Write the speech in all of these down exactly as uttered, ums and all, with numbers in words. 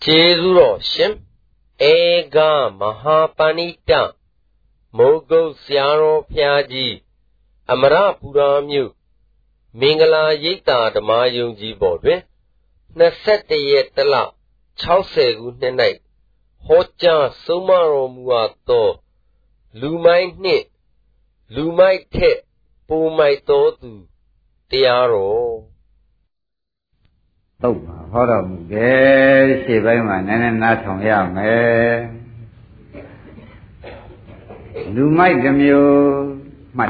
Jezuro Shim Ega Mahapanita Mogo Siaro Piaji Amara Puramyu Mingala Yita the Mayunji Bodwe Nasette Yetala Chause Night Hoja Sumaro Muato Lumai Nit Lumai Te Pumai Totu Tiaro Tốt hóa động cái gì vậy mà nên nó thông hiểu mẹ lưu mấy cái miêu mặt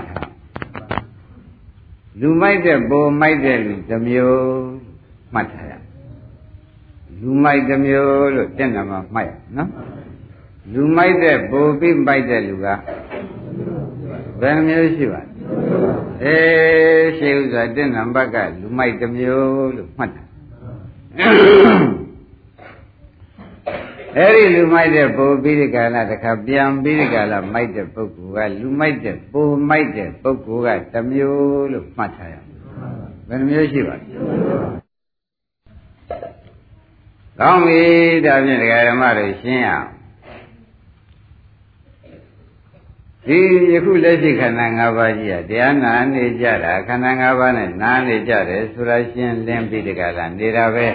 lưu mấy cái bộ mấy cái miêu mặt lưu mấy cái miêu rồi tên là mà mày nó lưu mấy cái bộ bị mấy cái lưu cả vậy miêu gì vậy ê siêu rồi tên là bác cái lưu mấy cái miêu rồi mặt Eri lumai de po birikala takha pian birikala mai de pukkhu ka lumai de po mai de pukkhu ka tamyo lo mat tha ya. Bel myo shi ba. Kaung bi da phyin dagga dhamma lo shin ya. Di yakhu leshi khanda ngah pa ji ya taya na ne ja da khanda ngah pa ne na ne ja de sura shin lin birikala ne da be.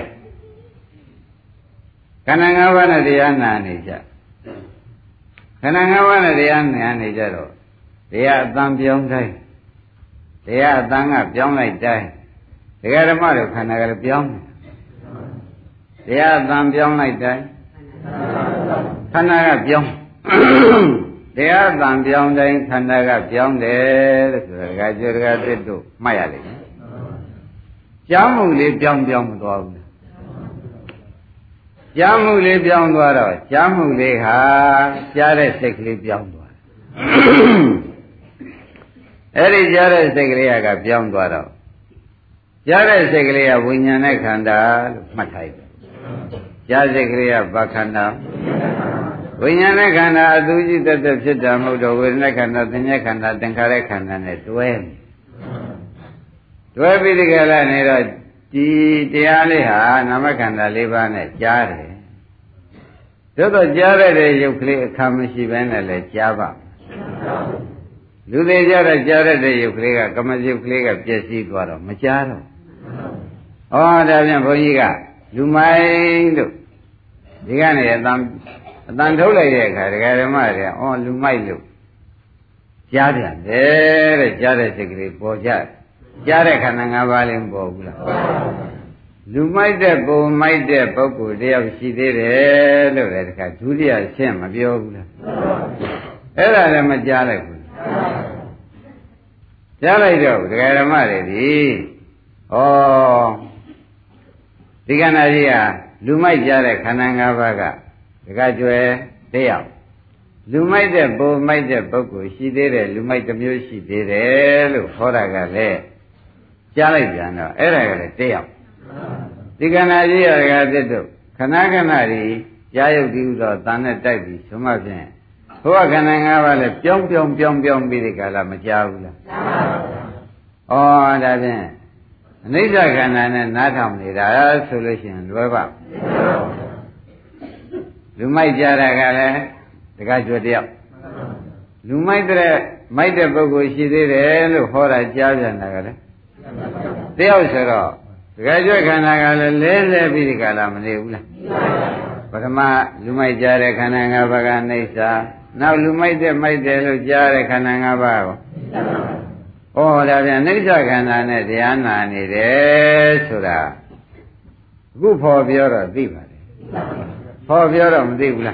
Khana ngah pa ne taya na ne ja. Khana ngah pa ne taya na ne ja do. Taya athan pyaung thai. Taya athan ka pyaung lai thai. Dagga dhamma lo khanda ka pyaung. Taya athan pyaung lai thai. Khanda ka pyaung. Taya athan pyaung thai khanda ka pyaung de loဆိုတာdagga jo dagga thit do mat ya limen. Pyaung mu le pyaung pyaung ma twa bu.ကြားမှုလေးပြောင်းသွားတော့ကြားမှုလေးဟာကြားတဲ့စိတ်ကလေးပြောင်းသွားတယ်အဲ့ဒီကြားတဲ့စိတ်ကလေးကပြောင်းသွားတော့ကြားတဲ့စိတ်ကလေးကဝိညာဉ်နဲ့ခန္ဓာလို့မှတ်ထားတယ်ကြားစိတ်ကလေးကဘာခန္ဓာဝိညာဉ်နဲ့ခန္ဓာအတူကြီးတက်တက်ဖြစ်တာမဟုတ်တော့ဝေဒနာခန္ဓာသင်္ညေခန္ဓာသင်္ခါရခန္ဓာနဲ့တွဲတွဲပြီးဒီကလာနေတော့ဒီတရားလေးဟာနာမခန္ဓာ၄ပါးနဲ့ကြားတယ်သို့တော့ကြားရတဲ့ရုပ်ကလေးအခါမရှိဘဲနဲ့လည်းကြားပါလူတွေကြားတဲ့ကြားရတဲ့ရုပ်ကလေးကကမရုပ်ကလေးကပြည့်စည်သွားတော့မကြားတော့ဩဒါပြန်ဘုန်းကြီးကလူမိုင်းတို့ဒီကနေ့အတန်အတန်ထုတ်လိုက်တဲ့အခါဒကာဓမ္မတွေဩလူမိုက်လို့ကြားပြန်တယ်တဲ့ကြားတဲ့စိတ်ကလေးပေါ်ကြကြားတဲ့ခန္ဓာ၅ပါးလေးမပေါ်ဘူးလားလူမိုက်တဲ့ပုံမိုက်တဲ့ပုဂ္ဂိုလ်တယောက်ရှိသေးတယ်လို့လည်းတခါဒုတိယရှင်းမပြောဘူးလားအဲ့ဒါလည်းမကြားလိုက်ဘူးကြားလိုက်တော့ဒကာဓမ္မတွေဒီဩဒီကဏ္ဍကြီးဟာလူမိုက်ကြားတဲ့ခန္ဓာ၅ပါးကဒကာကျွယ်တယောက်လူမိုက်တဲ့ပုံမိုက်တဲ့ပုဂ္ဂိုလ်ရှိသေးတယ်လူမိုက်တစ်မျိုးရှိသေးတယ်လို့ဟောတာကလည်းကြားလိုက်ပြန်တော့အဲ့ဒါကလည်းတယောက်ဒီကဏ္ဍကြီးရကသစ်တို့ခဏခဏကြီးကြားရုပ်ဒီဥသောတန်နဲ့တိုက်ပြီးဆိုမှဖြင့်ဘုရားခန္ဓာ၅ပါးလည်းပြောင်းပြောင်းပြောင်းပြောင်းပြီးဒီကလာမကြားဘူးလားကြားပါဘူးဩဒါဖြင့်အနိစ္စခန္ဓာနဲ့နားထောင်နေတာဆိုလို့ရှိရင်လွယ်ပါလူမိုက်ကြတာကလည်းတခါကျွတ်တယောက်လူမိုက်တဲ့မိုက်တဲ့ပုဂ္ဂိုလ်ရှိသေးတယ်လို့ဟောတာကြားပြန်တာကလည်းတယောက်ဆိုတော့တခါကျွတ်ခန္ဓာကလည်းလဲလဲပြီးဒီကလာမနေဘူးလားပထမလူမိုက်ကြတဲ့ခန္ဓာ၅ပါးကနေစာနောက်လူမိုက်တဲ့မိုက်တယ်လို့ကြားတဲ့ခန္ဓာ၅ပါးကိုဩဒါပြန်အိဋ္ဌခန္ဓာနဲ့တရားနာနေတယ်ဆိုတာအခုဖော်ပြောတော့သိပါတယ်ဖော်ပြောတော့မသိဘူးလား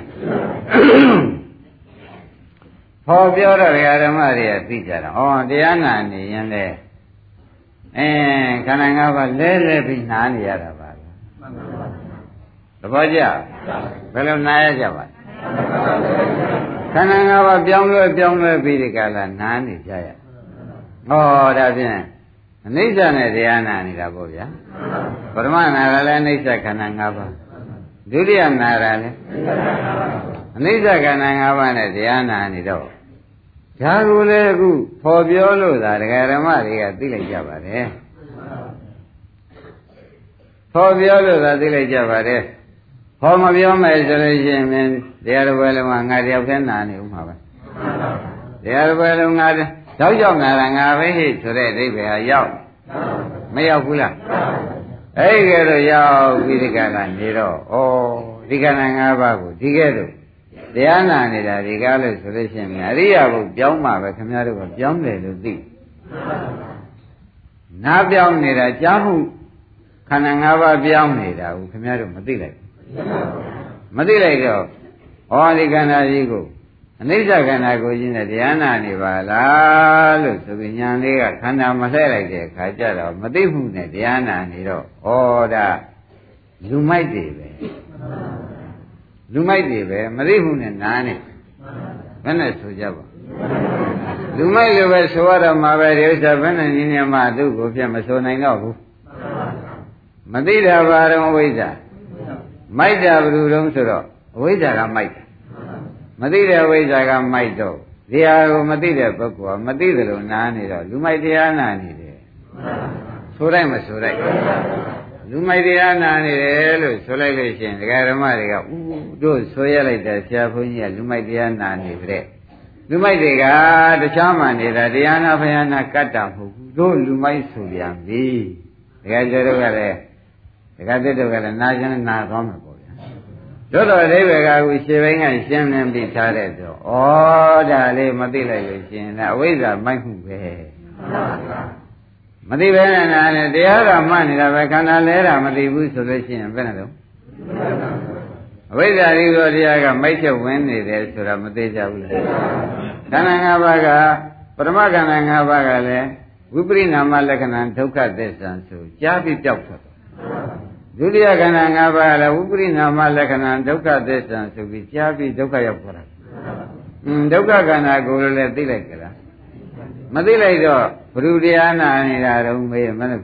ဖော်ပြောတော့ဓမ္မတွေကသိကြတာဩတရားနာနေရင်လေအဲခန္ဓာ၅ပါးလဲလဲပြီးနားနေရတာပါသဘောကျဘယ်လိုနားရကြပါခန္ဓာ၅ပါးပြောင်းလဲပြောင်းလဲပြီးဒီကလာနားနေကြရဩဒါဖြင့်အနိစ္စနဲ့တရားနာနေတာပေါ့ဗျာပထမနာကလည်းအနိစ္စခန္ဓာ၅ပါးဒုတိယနာရလည်းအနိစ္စခန္ဓာ၅ပါးနဲ့တရားနာနေတော့ဒါကိုလည်းအခုဖော်ပြောလို့သာဒကာဓမ္မတွေကသိလိုက်ကြပါတယ်ဖော်ပြောလို့သာသိလိုက်ကြပါတယ်ဟောမပြောမယ်ဆိုလို့ရှိရင်တရားတော်ပဲလုံးကငါတယောက်တည်းနာနေဦးမှာပဲတရားတော်ပဲလုံးငါတော့ရောက်လာတာငါပဲဟိဆိုတဲ့အဓိပ္ပာယ်ဟာရောက်မရောက်ဘူးလားအဲ့ဒီကဲတော့ရောက်ပြီးဒီကကနေတော့ဩဒီကနေ့၅ပါးကိုဒီကဲတော့တရားနာနေတာဒီကားလို့ဆိုလို့ရှိရင်အရိယာဘုပြောင်းမှာပဲခင်ဗျားတို့ကပြောင်းတယ်လို့သိနားပြောင်းနေတာကြားမှုခန္ဓာ၅ပါးပြောင်းနေတာကိုခင်ဗျားတို့မသိလိုက်မသိလိုက်တော့ဩဒီခန္ဓာကြီးကိုအနိစ္စခန္ဓာကိုကြီးနဲ့တရားနာနေပါလားလို့ဆိုပြီးညာလေးကခန္ဓာမလှည့်လိုက်တဲ့အခါကျတော့မသိမှုနဲ့တရားနာနေတော့ဩဒါလူမိုက်တွေပဲလူမိုက်တွေပဲမသိမှုနဲ့နားနေဘယ်နဲ့ဆိုကြပါလူမိုက်လိုပဲဆိုရတော့မှာပဲဒီဥစ္စာဘယ်နဲ့နည်းနည်းမှသူ့ကိုပြတ်မဆိုနိုင်တော့ဘူးမသိတာဘာတော့ဝိဇ္ဇာမိုက်တာဘယ်လိုတုံးဆိုတော့အဝိဇ္ဇာကမိုက်တာမသိတဲ့ဝိဇ္ဇာကမိုက်တော့ဒီဟာကိုမသိတဲ့ပုဂ္ဂိုလ်ကမသိသလိုနားနေတော့လူမိုက်တရားနာနေတယ်ဆိုလိုက်မဆိုလိုက်လူမိုက်တရားနာနေတယ်လို့ဆိုလိုက်လို့ရှိရင်ဒကာဓမ္မတွေကဥတို့ဆိုရလိုက်တဲ့ဆရာဘုန်းကြီးကလူမိုက်တရားနာနေတဲ့လူမိုက်တွေကတခြားမှနေတာတရားနာဖယားနာကတ်တာမဟုတ်ဘူးတို့လူမိုက်ဆိုပြန်ပြီဒကာကျော်တို့ကလည်းဒကာတက်တို့ကလည်းနာကျင်နာသွားမှာပေါ့ဗျာတို့တော့အိဗေကကူရှင်းပိုင်းကရှင်းနေပြီးထားတဲ့ဆိုဩဒါလေးမသိလိုက်လို့ရှင်လားအဝိဇ္ဇာမိုက်မှုပဲမသိပဲနဲ့နာနဲ့တရားကမှတ်နေတာပဲခန္ဓာလဲတာမသိဘူးဆိုလို့ရှိရင်ဘယ်နဲ့တော့အဝိဇ္ဇာဒီလိုတရားကမိုက်ချက်ဝင်နေတယ်ဆိုတာမသိကြဘူးလေခန္ဓာ၅ပါးကပရမခန္ဓာ၅ပါးကလည်းဝိပရိနာမလက္ခဏာဒုက္ခသစ္စာဆိုကြားပြီးပြောက်သွားတယ်ဒုတိယခန္ဓာ၅ပါးကလည်းဝိပရိနာမလက္ခဏာဒုက္ခသစ္စာဆိုပြီးကြားပြီးဒုက္ခရောက်သွားတာอืมဒုက္ခခန္ဓာကိုယ်လည်းသိလိုက်ကြလားမသိလိုက်တော့ဘုရုတရားနာနေတာတော့မေးမလို့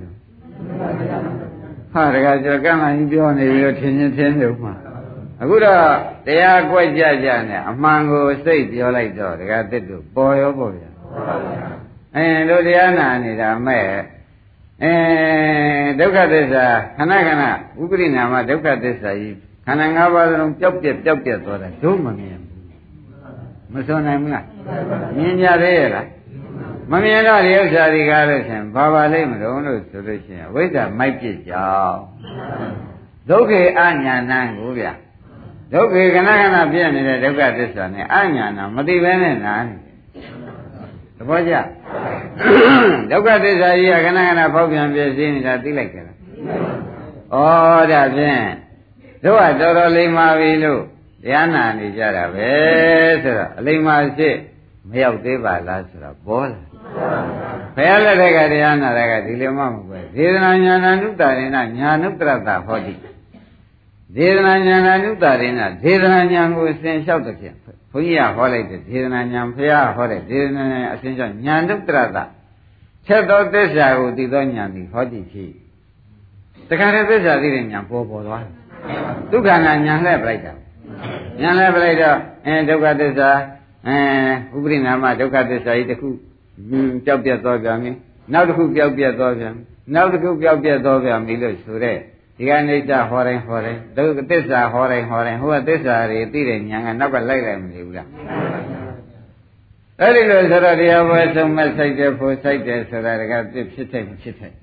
ဟာတကယ်ကျော်ကံမှကြီးပြောနေပြီးတော့ထင်ချင်းထင်နေဥမှာအခုတော့တရားကွက်ကြကြနဲ့အမှန်ကိုစိတ်ပြောလိုက်တော့တကယ်တစ်တို့ပေါ်ရောပေါ်ဗျာအဲတို့တရားနာနေတာမဲ့အဲဒုက္ခသစ္စာခဏခဏဥပရိနာမဒုက္ခသစ္စာကြီးခန္ဓာ၅ပါးစလုံးပျောက်ပြက်ပျောက်ပြက်သွားတာတို့မမြင်ဘူးမစွန်နိုင်ဘူးလားမြင်ကြသေးရဲ့လားမမြင်တော့ဒီဥစ္စာတွေကားလို့ရှင်ဘာပါလိမ့်မလို့လို့ဆိုလို့ရှိရင်ဝိဇ္ဇာမိုက်ပြစ်ကြောင်းဒုက္ခေအညာဏကိုဗျဒုက္ခေခဏခဏပြည့်နေတဲ့ဒုက္ခသစ္စာနဲ့အညာဏမသိဘဲနဲ့နာနေသဘောကျဒုက္ခသစ္စာကြီးကခဏခဏဖောက်ပြန်ပြည့်စည်နေတာသိလိုက်ကြလားဩဒါဖြင့်တို့ကတော်တော်လိမ္မာပြီလို့တရားနာနေကြတာပဲဆိုတော့အလိမ္မာစစ်မရောက်သေးပါလားဆိုတော့ပေါ်လာဘယ်လက်ထက်ကတရားနာတာကဒီလိုမှမဟုတ်ပဲဒေသနာညာဏနုတ္တရေနညာနုတ္တရတဟောတိဒေသနာညာဏနုတ္တရေနဒေသနာညာကိုအစဉ်လျှောက်တဲ့ဖြင့်ဘုန်းကြီးကဟောလိုက်တဲ့ဒေသနာညာဖရာဟောတဲ့ဒေသနာညာအစဉ်လျှောက်ညာနုတ္တရတချက်သောသစ္စာကိုသိသောညာသည်ဟောတိဖြစ်တခါတည်းသစ္စာသိတဲ့ညာပေါ်ပေါ်သွားတယ်ဒုက္ခနာညာလှည့်ပလိုက်တာညာလှည့်ပလိုက်တော့အဲဒုက္ခသစ္စာအဲဥပရိနာမဒုက္ခသစ္စာကြီးတစ်ခုပျောက်ပြတ်သွားပြန်ပြီနောက်တစ်ခုပျောက်ပြတ်သွားပြန်နောက်တစ်ခုပျောက်ပြတ်သွားပြန်ပြီလို့ဆိုတဲ့ဒီကနိစ္စဟောတိုင်းဟောတိုင်းဒုက္ခသစ္စာဟောတိုင်းဟောတိုင်းဟိုကသစ္စာတွေသိတဲ့ဉာဏ်ကနောက်ကလိုက်လိုက်မနေဘူးလားအဲ့ဒီလိုဆိုတော့တရားပွဲဆုံးမဲ့ဆိုင်တယ်ဖို့ဆိုင်တယ်ဆိုတာတကပြစ်ဖြစ်တဲ့မဖြစ်တဲ့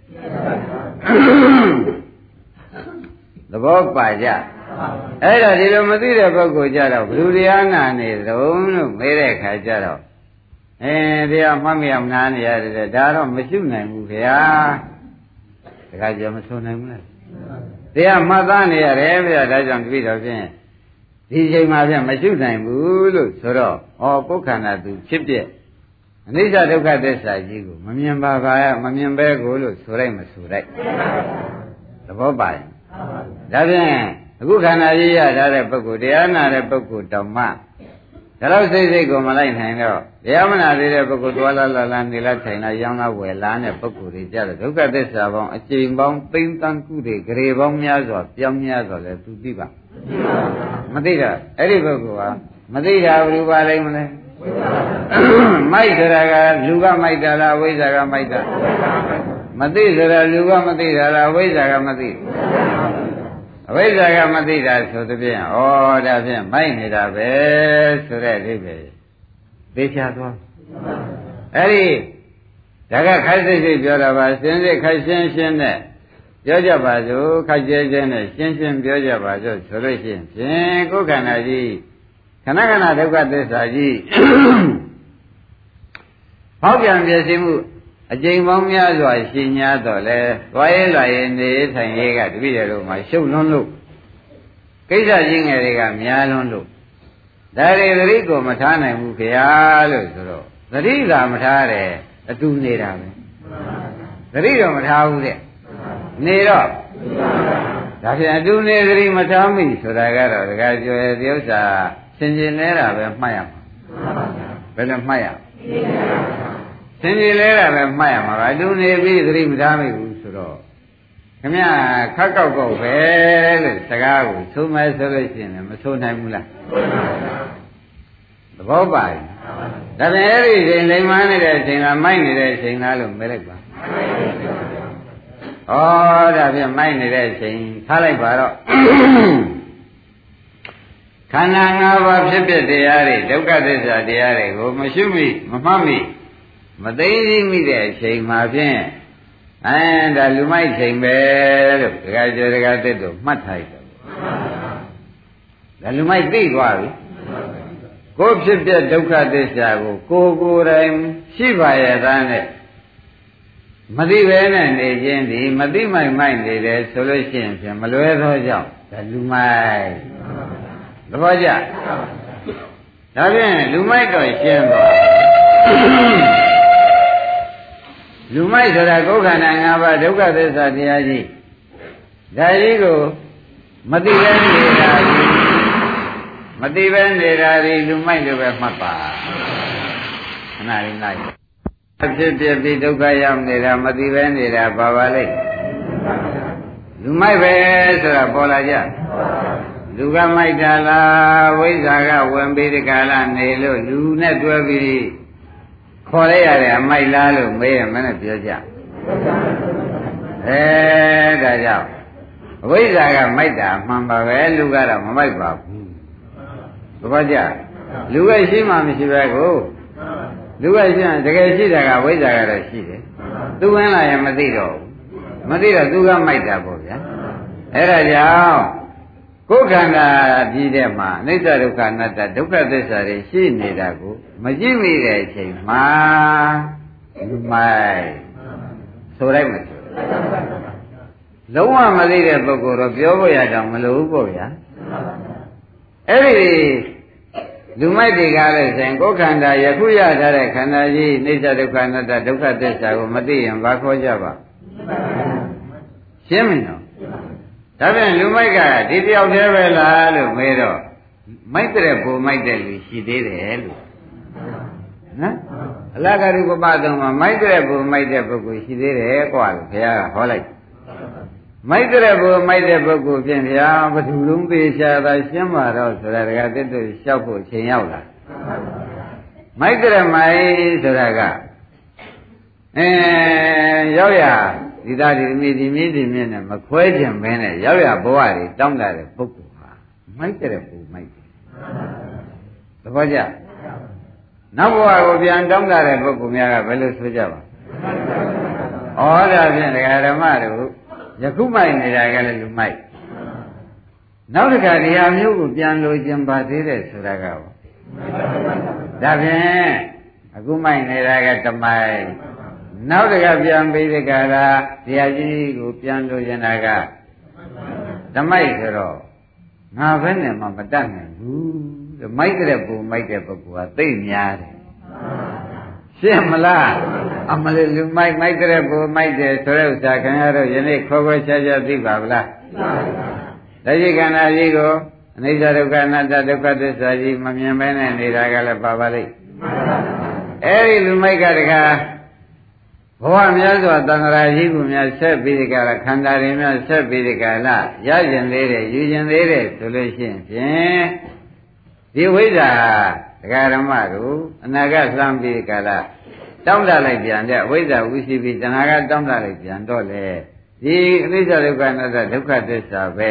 သဘောပါကြအဲ့ဒါဒီလိုမသိတဲ့ပုဂ္ဂိုလ်ကြတော့ဘယ်လိုတရားနာနေတုံးလို့မေးတဲ့အခါကျတော့အဲတရားမှတ်မရမနာနေရတယ်ဒါတော့မရှိနိုင်ဘူးခင်ဗျာတခါကျမဆိုနိုင်ဘူးလားတရားမှတ်သားနေရတယ်ဗျာဒါကြောင့်တပည့်တော်ဖြင့်ဒီချိန်မှာဖြင့်မရှိနိုင်ဘူးလို့ဆိုတော့ဩပုခန္ဓာသူဖြစ်ပြအနိစ္စဒုက္ခသစ္စာကြီးကိုမမြင်ပါပါမမြင်ပဲကိုလို့ဆိုလိုက်မဆိုလိုက်သဘောပါရဲ့ဒါဖြင့်အခုခန္ဓာကြီးရထားတဲ့ပုဂ္ဂိုလ်တရားနာတဲ့ပုဂ္ဂိုလ်တောင်မှဒါတော့စိတ်စိတ်ကိုမလိုက်နိုင်တော့တရားမနာသေးတဲ့ပုဂ္ဂိုလ်တွာလာလာလာနေလာထိုင်လာရောင်းလာဝယ်လာတဲ့ပုဂ္ဂိုလ်တွေကြတော့ဒုက္ခသစ္စာပေါင်းအကျဉ်းပေါင်းသိမ့်တန်းကုတွေဂရေပေါင်းများစွာပြောင်းများစွာလဲသူသိပါမသိတော့အဲ့ဒီပုဂ္ဂိုလ်ကမသိတာဘယ်လိုပါလိမ့်မလဲမိုက်ဆိုတာကလူကမိုက်တာလားဝိဇ္ဇာကမိုက်တာမသိဆိုတာလူကမသိတာလားဝိဇ္ဇာကမသိဩအဝိဇ္ဇာကမသိတာဆိုသဖြင့်ဩဒါဖြင့်မိုက်နေတာပဲဆိုတဲ့အဓိပ္ပာယ်သိချသွားအဲ့ဒီဒါကခိုက်စိတ်စိတ်ပြောတာပါစင်စစ်ခိုက်ရှင်းရှင်းနဲ့ပြောကြပါစို့ခိုက်ကျဲကျဲနဲ့ရှင်းရှင်းပြောကြပါစို့ဆိုလို့ရှိရင်ဖြင့်ကိုယ်ခန္ဓာကြီးခဏခဏဒုက္ခသစ္စာကြီးဟောက်ပြန်ပြည့်စုံမှုအကျိန်ပေါင်းများစွာရှိ냐တော့လဲသွားရဲလာရဲနေထိုင်ရေးကတပည့်တော်မှာရှုပ်လွန်းလို့ကိစ္စကြီးငယ်တွေကများလွန်းလို့ဒါတွေသတိကိုမထားနိုင်ဘူးခင်ဗျာလို့ဆိုတော့သတိကမထားတယ်အတူနေတာပဲသတိတော့မထားဘူးတဲ့နေတော့ဒါပြန်အတူနေသတိမထားမိဆိုတာကတော့တခါကျွယ်ဒီဥစ္စာသင်ကျင်လဲတာပဲမှတ်ရမှာဘယ်လိုမှတ်ရသင်ကျင်လဲတာပဲမှတ်ရမှာအတူနေပြီးသတိမထားမိဘူးဆိုတော့ခင်ဗျာခက်ကောက်ကောက်ပဲလို့စကားကိုသုံးမဲဆိုလို့ရှိရင်မသုံးနိုင်ဘူးလားသဘောပါ့ဒါပြန်အဲ့ဒီချိန်လိမ်မနေတဲ့အချိန်ကမိုက်နေတဲ့အချိန်လားလို့မဲလိုက်ပါဩဒါပြန်မိုက်နေတဲ့အချိန်ထားလိုက်ပါတော့ခန္ဓာ၅ပါးဖြစ်ဖြစ်တရားတွေဒုက္ခသစ္စာတရားတွေကိုမရှုမိမမှတ်မိမသိသိမိတဲ့အချိန်မှာဖြင့်အဲဒါလူမိုက်ချိန်ပဲလို့ဒကာကျော်ဒကာတက်တို့မှတ်ထားတယ်ဒါလူမိုက်သိသွားပြီကိုယ်ဖြစ်ပြဒုက္ခသစ္စာကိုကိုယ်ကိုယ်တိုင်ရှိပါရဲ့သားနဲ့မသိပဲနဲ့နေခြင်းဒီမသိမိုက်မိုက်နေတယ်ဆိုလို့ရှိရင်ဖြင့်မလွဲသောကြောင့်ဒါလူမိုက်သဘောကျဒါဖြင့်လူမိုက်တော့ရှင်းသွားလူမိုက်ဆိုတာကိုယ်ခန္ဓာ၅ပါးဒုက္ခသစ္စာတရားကြီးဒါကြီးကိုမသိပဲနေတာကြီးမသိပဲနေတာဒီလူမိုက်လိုပဲမှတ်ပါခဏလေးလိုက်ဖြစ်ဖြစ်ပြီးဒုက္ခရောက်နေတာမသိပဲနေတာပါပါလိမ့်လူမိုက်ပဲဆိုတာပေါ်လာကြလူကမိုက်တာလားဝိဇ္ဇာကဝင်ပြီးဒီကလာနေလို့လူနဲ့တွဲပြီးခေါ်လိုက်ရတယ်အမိုက်လားလို့မေးရမနဲ့ပြောကြအဲဒါကြောင့်အဝိဇ္ဇာကမိုက်တာမှန်ပါပဲလူကတော့မမိုက်ပါဘူးသဘောကျလူကရှိမှမရှိပဲကိုလူကရှိရင်တကယ်ရှိတာကဝိဇ္ဇာကတော့ရှိတယ်သူဝင်လာရင်မသိတော့ဘူးမသိတော့သူကမိုက်တာပေါ့ဗျာအဲဒါကြောင့်ကိုယ်ခန္ဓာကြီးတဲ့မှာအနိစ္စဒုက္ခအနတ္တဒုက္ခသစ္စာတွေရှိနေတာကိုမကြည့်မိတဲ့အချိန်မှာလူမိုက်ဆိုလိုက်မဆိုလုံးဝမသိတဲ့ပုဂ္ဂိုလ်တော့ပြောဖို့ရတော့မလိုဘူးပေါ့ဗျာအဲ့ဒီလူမိုက်တွေကလည်းဆိုရင်ကိုယ်ခန္ဓာယခုရထားတဲ့ခန္ဓာကြီးအနိစ္စဒုက္ခအနတ္တဒုက္ခသစ္စာကိုမသိရင်ဘာခေါ်ကြပါရှင်းမင်းတော့ဒါပြန်လူမိုက်ကဒီတယောက်တည်းပဲလားလို့မေးတော့မိုက်တဲ့ပုံမိုက်တဲ့လူရှိသေးတယ်လို့နော်အလကာရုပပသုံးမှာမိုက်တဲ့ပုံမိုက်တဲ့ပုဂ္ဂိုလ်ရှိသေးတယ်ကွာလို့ဘုရားကဟောလိုက်မိုက်တဲ့ပုံမိုက်တဲ့ပုဂ္ဂိုလ်ဖြင့်ဘုရားဘသူလုံးသေးချာသာရှင်းပါတော့ဆိုတာတကတက်တူလျှောက်ဖို့ချိန်ရောက်လာမိုက်တဲ့မိုက်ဆိုတာကအဲရောက်ရဒီသားဒီမိဒီမိဒီမြင့်နဲ့မခွဲခြင်းမင်းနဲ့ရောက်ရဘဝတွေတောင်းတတဲ့ပုဂ္ဂိုလ်ဟာမိုက်တဲ့ပုံမိုက်တယ်သဘောကျနောက်ဘဝကိုပြန်တောင်းတတဲ့ပုဂ္ဂိုလ်များကဘယ်လိုဆိုကြပါဩဒါဖြင့်ဒကာဓမ္မတို့ယခုမိုက်နေတာကလည်းလူမိုက်နောက်တစ်ခါဒီဟာမျိုးကိုပြန်လိုခြင်းပါသေးတယ်ဆိုတာကဒါဖြင့်အခုမိုက်နေတာကတမိုက်နောက်တကပြန်ပြီးဒီကရာတရားကြီးကိုပြန်လို့ရတာကဓမိုက်ဆိုတော့ငါဘယ်နဲ့မှမတတ်နိုင်ဘူးမိုက်တဲ့ပုံမိုက်တဲ့ပုဂ္ဂိုလ်ကသိများတယ်ရှင်းမလားအမလေးလူမိုက်မိုက်တဲ့ပုံမိုက်တယ်ဆိုတဲ့ဥစ္စာခင်ဗျားတို့ယနေ့ခေါ်ခေါ်ချာချာသိပါဗလားသိပါပါဘုရားတတိကနာကြီးကိုအနိစ္စဒုက္ခအနတ္တဒုက္ခသစ္စာကြီးမမြင်မဲနဲ့နေတာကလည်းပါပါလိမ့်အဲ့ဒီလူမိုက်ကတခါဘဝများစွာသံဃာကြီးကူများဆက်ပြီးဒီကရခန္ဓာတွေများဆက်ပြီးဒီကလာရကျင်သေးတယ်ယူကျင်သေးတယ်ဆိုလို့ရှိရင်ဖြင့်ဒီဝိဇ္ဇာဒကာဓမ္မတို့အနာဂတ်လှမ်းပြီးဒီကလာတောင်းတလိုက်ပြန်တဲ့ဝိဇ္ဇာဝိသိပိတဏှာကတောင်းတလိုက်ပြန်တော့လေဒီအနိစ္စဒုက္ခအနတ္တဒုက္ခသစ္စာပဲ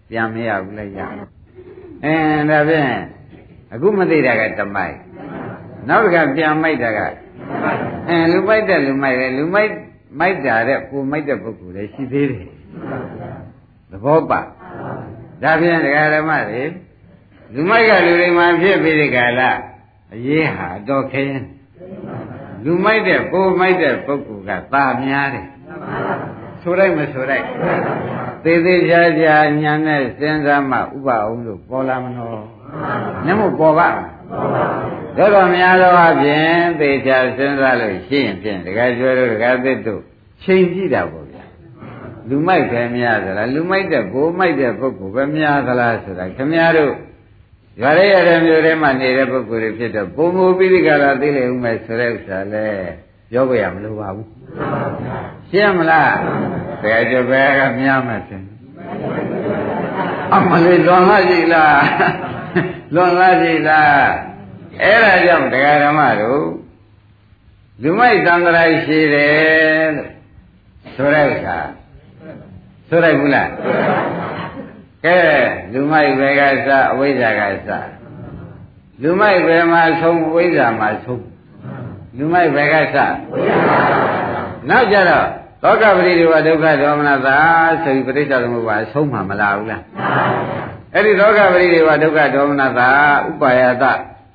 ပြန်မရဘူးလေရအင်းဒါဖြင့်အခုမသိတာကတမိုက်နောက်တစ်ခါပြန်မိုက်တာကအင်းလူမိုက်တဲ့လူမိုက်တယ်လူမိုက်မိုက်တာတဲ့ကိုမိုက်တဲ့ပုဂ္ဂိုလ်လည်းရှိသေးတယ်သဘောပါဒါဖြင့်ဒကာဓမ္မတွေလူမိုက်ကလူတွေမှာဖြစ်ပြီးဒီကလာအရေးဟာတော့ခရင်လူမိုက်တဲ့ကိုမိုက်တဲ့ပုဂ္ဂိုလ်ကသာများတယ်ဆိုလိုက်မဆိုလိုက်သေးသေးချာချာညာနဲ့စဉ်းစားမှဥပအောင်လို့ပေါ်လာမလို့နမို့ပေါ်ပါတော့တော့များသောအပြင်သေချာစဉ်းစားလို့ရှိရင်ဖြင့်ဒကာကျွဲတို့ဒကာသစ်တို့ချိန်ကြည့်တာပေါ့ဗျာလူမိုက်ပဲများသလားလူမိုက်တဲ့ကိုမိုက်တဲ့ပုဂ္ဂိုလ်ပဲများသလားဆိုတာခင်ဗျားတို့ရွာရဲရတဲ့မျိုးထဲမှာနေတဲ့ပုဂ္ဂိုလ်တွေဖြစ်တော့ပုံမူပိဋကရာသိလေဦးမယ်ဆိုတဲ့ဥစ္စာလဲပြောကြရမလို့ပါဘူးရှင်းမလားတကယ်ကြပဲကများမှဆင်းအမလေးလွန်လာကြည့်လားလွန်လာကြည့်လားအဲ့ဒါကြောင့်တရားဓမ္မတို့လူမိုက်သံဃာရှိတယ်လို့ဆိုတဲ့ဥစ္စာဆိုလိုက်ဘူးလားကဲလူမိုက်ဘယ်ကစအဝိဇ္ဇာကစလူမိုက်ဘယ်မှာဆုံးအဝိဇ္ဇာမှာဆုံးလူမိုက်ဘယ်ကစနောက်ကြတော့သောကပရိဒီဝဒုက္ခဒေါမနတာဆိုပြီးပဋိစ္စသမုပ္ပါအဆုံးမှမလာဘူးလားအဲ့ဒီသောကပရိဒီဝဒုက္ခဒေါမနတာဥပါယတ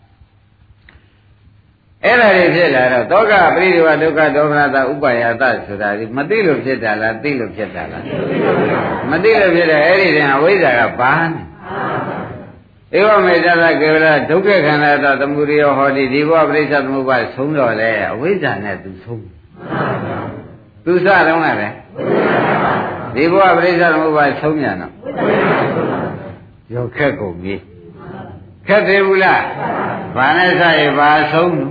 အဲ့ဒါတွေဖြစ်လာတော့သောကပရိဒီဝဒုက္ခဒေါမနတာဥပါယတဆိုတာဒီမသိလို့ဖြစ်တာလားသိလို့ဖြစ်တာလားမသိလို့ဖြစ်တယ်အဲ့ဒီတည်းအဝိဇ္ဇာကဘာနဲ့ဧဝမေတ္တကေဝလဒုက္ခခန္ဓာတသမုဒယဟောတိဒီဘောပရိစ္ဆသမုပ္ပါဆုံးတော့လေအဝိဇ္ဇာနဲ့သူဆုံးသူစတော့ကလည်းဒီဘောပရိစ္ဆသမုပ္ပါဆုံးမြန်တော့ရောခက်ကုန်ပြီခက်သေးဘူးလားဘာနဲ့စရဘာဆုံးလို့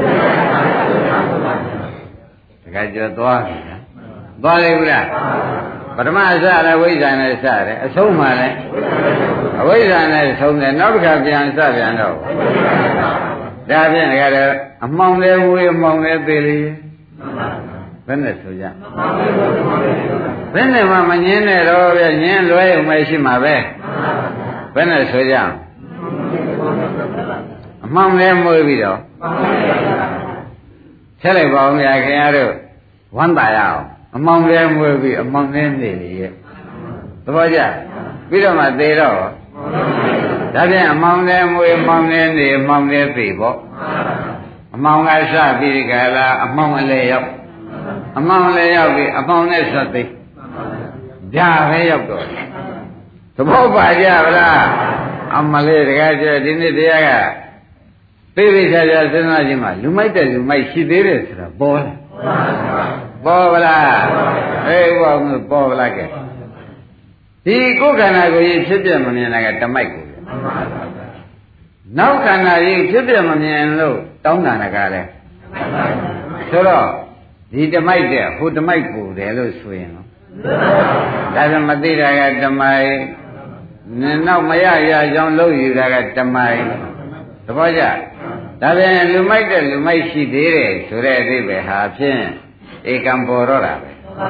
တခါကျော်သွားပြီလားသွားလေဘူးလားပထမအစလည်းဝိဇ္ဇာနဲ့စတယ်အဆုံးမှလည်းအဝိဇ္ဇာနဲ့ဆုံးတယ်နောက်တစ်ခါပြန်စပြန်တော့ဒါဖြင့်တခါတော့အမှောင်လေးဝေးအမှောင်လေးသေးလေဘယ်နဲ့ဆိုကြဘယ်နဲ့မှမငင်းနဲ့တော့ဗျငင်းလွဲုံမရှိမှာပဲဘယ်နဲ့ဆိုကြအမှောင်လေးမွေးပြီးတော့ဆက်လိုက်ပါဦးများခင်ဗျားတို့ဝမ်းသာရအောင်အမောင်လေးမွေးပြီးအမောင်လေးနေလေရဲ့သဘောကျပြီးတော့မှသေတော့ဒါဖြင့်အမောင်လေးမွေးအမောင်လေးနေအမောင်လေးသေပေါ့အမောင်ကစပြီးဒီကလာအမောင်အလေရောက်အမောင်လေရောက်ပြီးအမောင်နဲ့ဆက်သိဒါပဲရောက်တော့သဘောပါကြဗလားအမလေးတကယ်ကျဒီနေ့တရားကသိသိချာချာစဉ်းစားခြင်းမှာလူမိုက်တဲ့လူမိုက်ရှိသေးတယ်ဆိုတာပေါ်တယ်ပေါ်ဗလားအေးဘောပေါ်ဗလားကဲဒီကိုယ်ခန္ဓာကိုယ်ကြီးဖြစ်ပြမမြင်တာကတမိုက်ကိုနောက်ခန္ဓာကြီးဖြစ်ပြမမြင်လို့တောင်းတာကလည်းဆိုတော့ဒီတမိုက်တဲ့ဟိုတမိုက်ကိုတယ်လို့ဆိုရင်တော့ဒါဆိုမသိတာကတမိုက်နောက်မရရကြောင်းလို့ယူတာကတမိုက်သဘောကျဒါပြန်လူမိုက်တဲ့လူမိုက်ရှိသေးတယ်ဆိုတဲ့အသေးပဲဟာဖြင့်ဧကံပေါ်တော့တာပဲ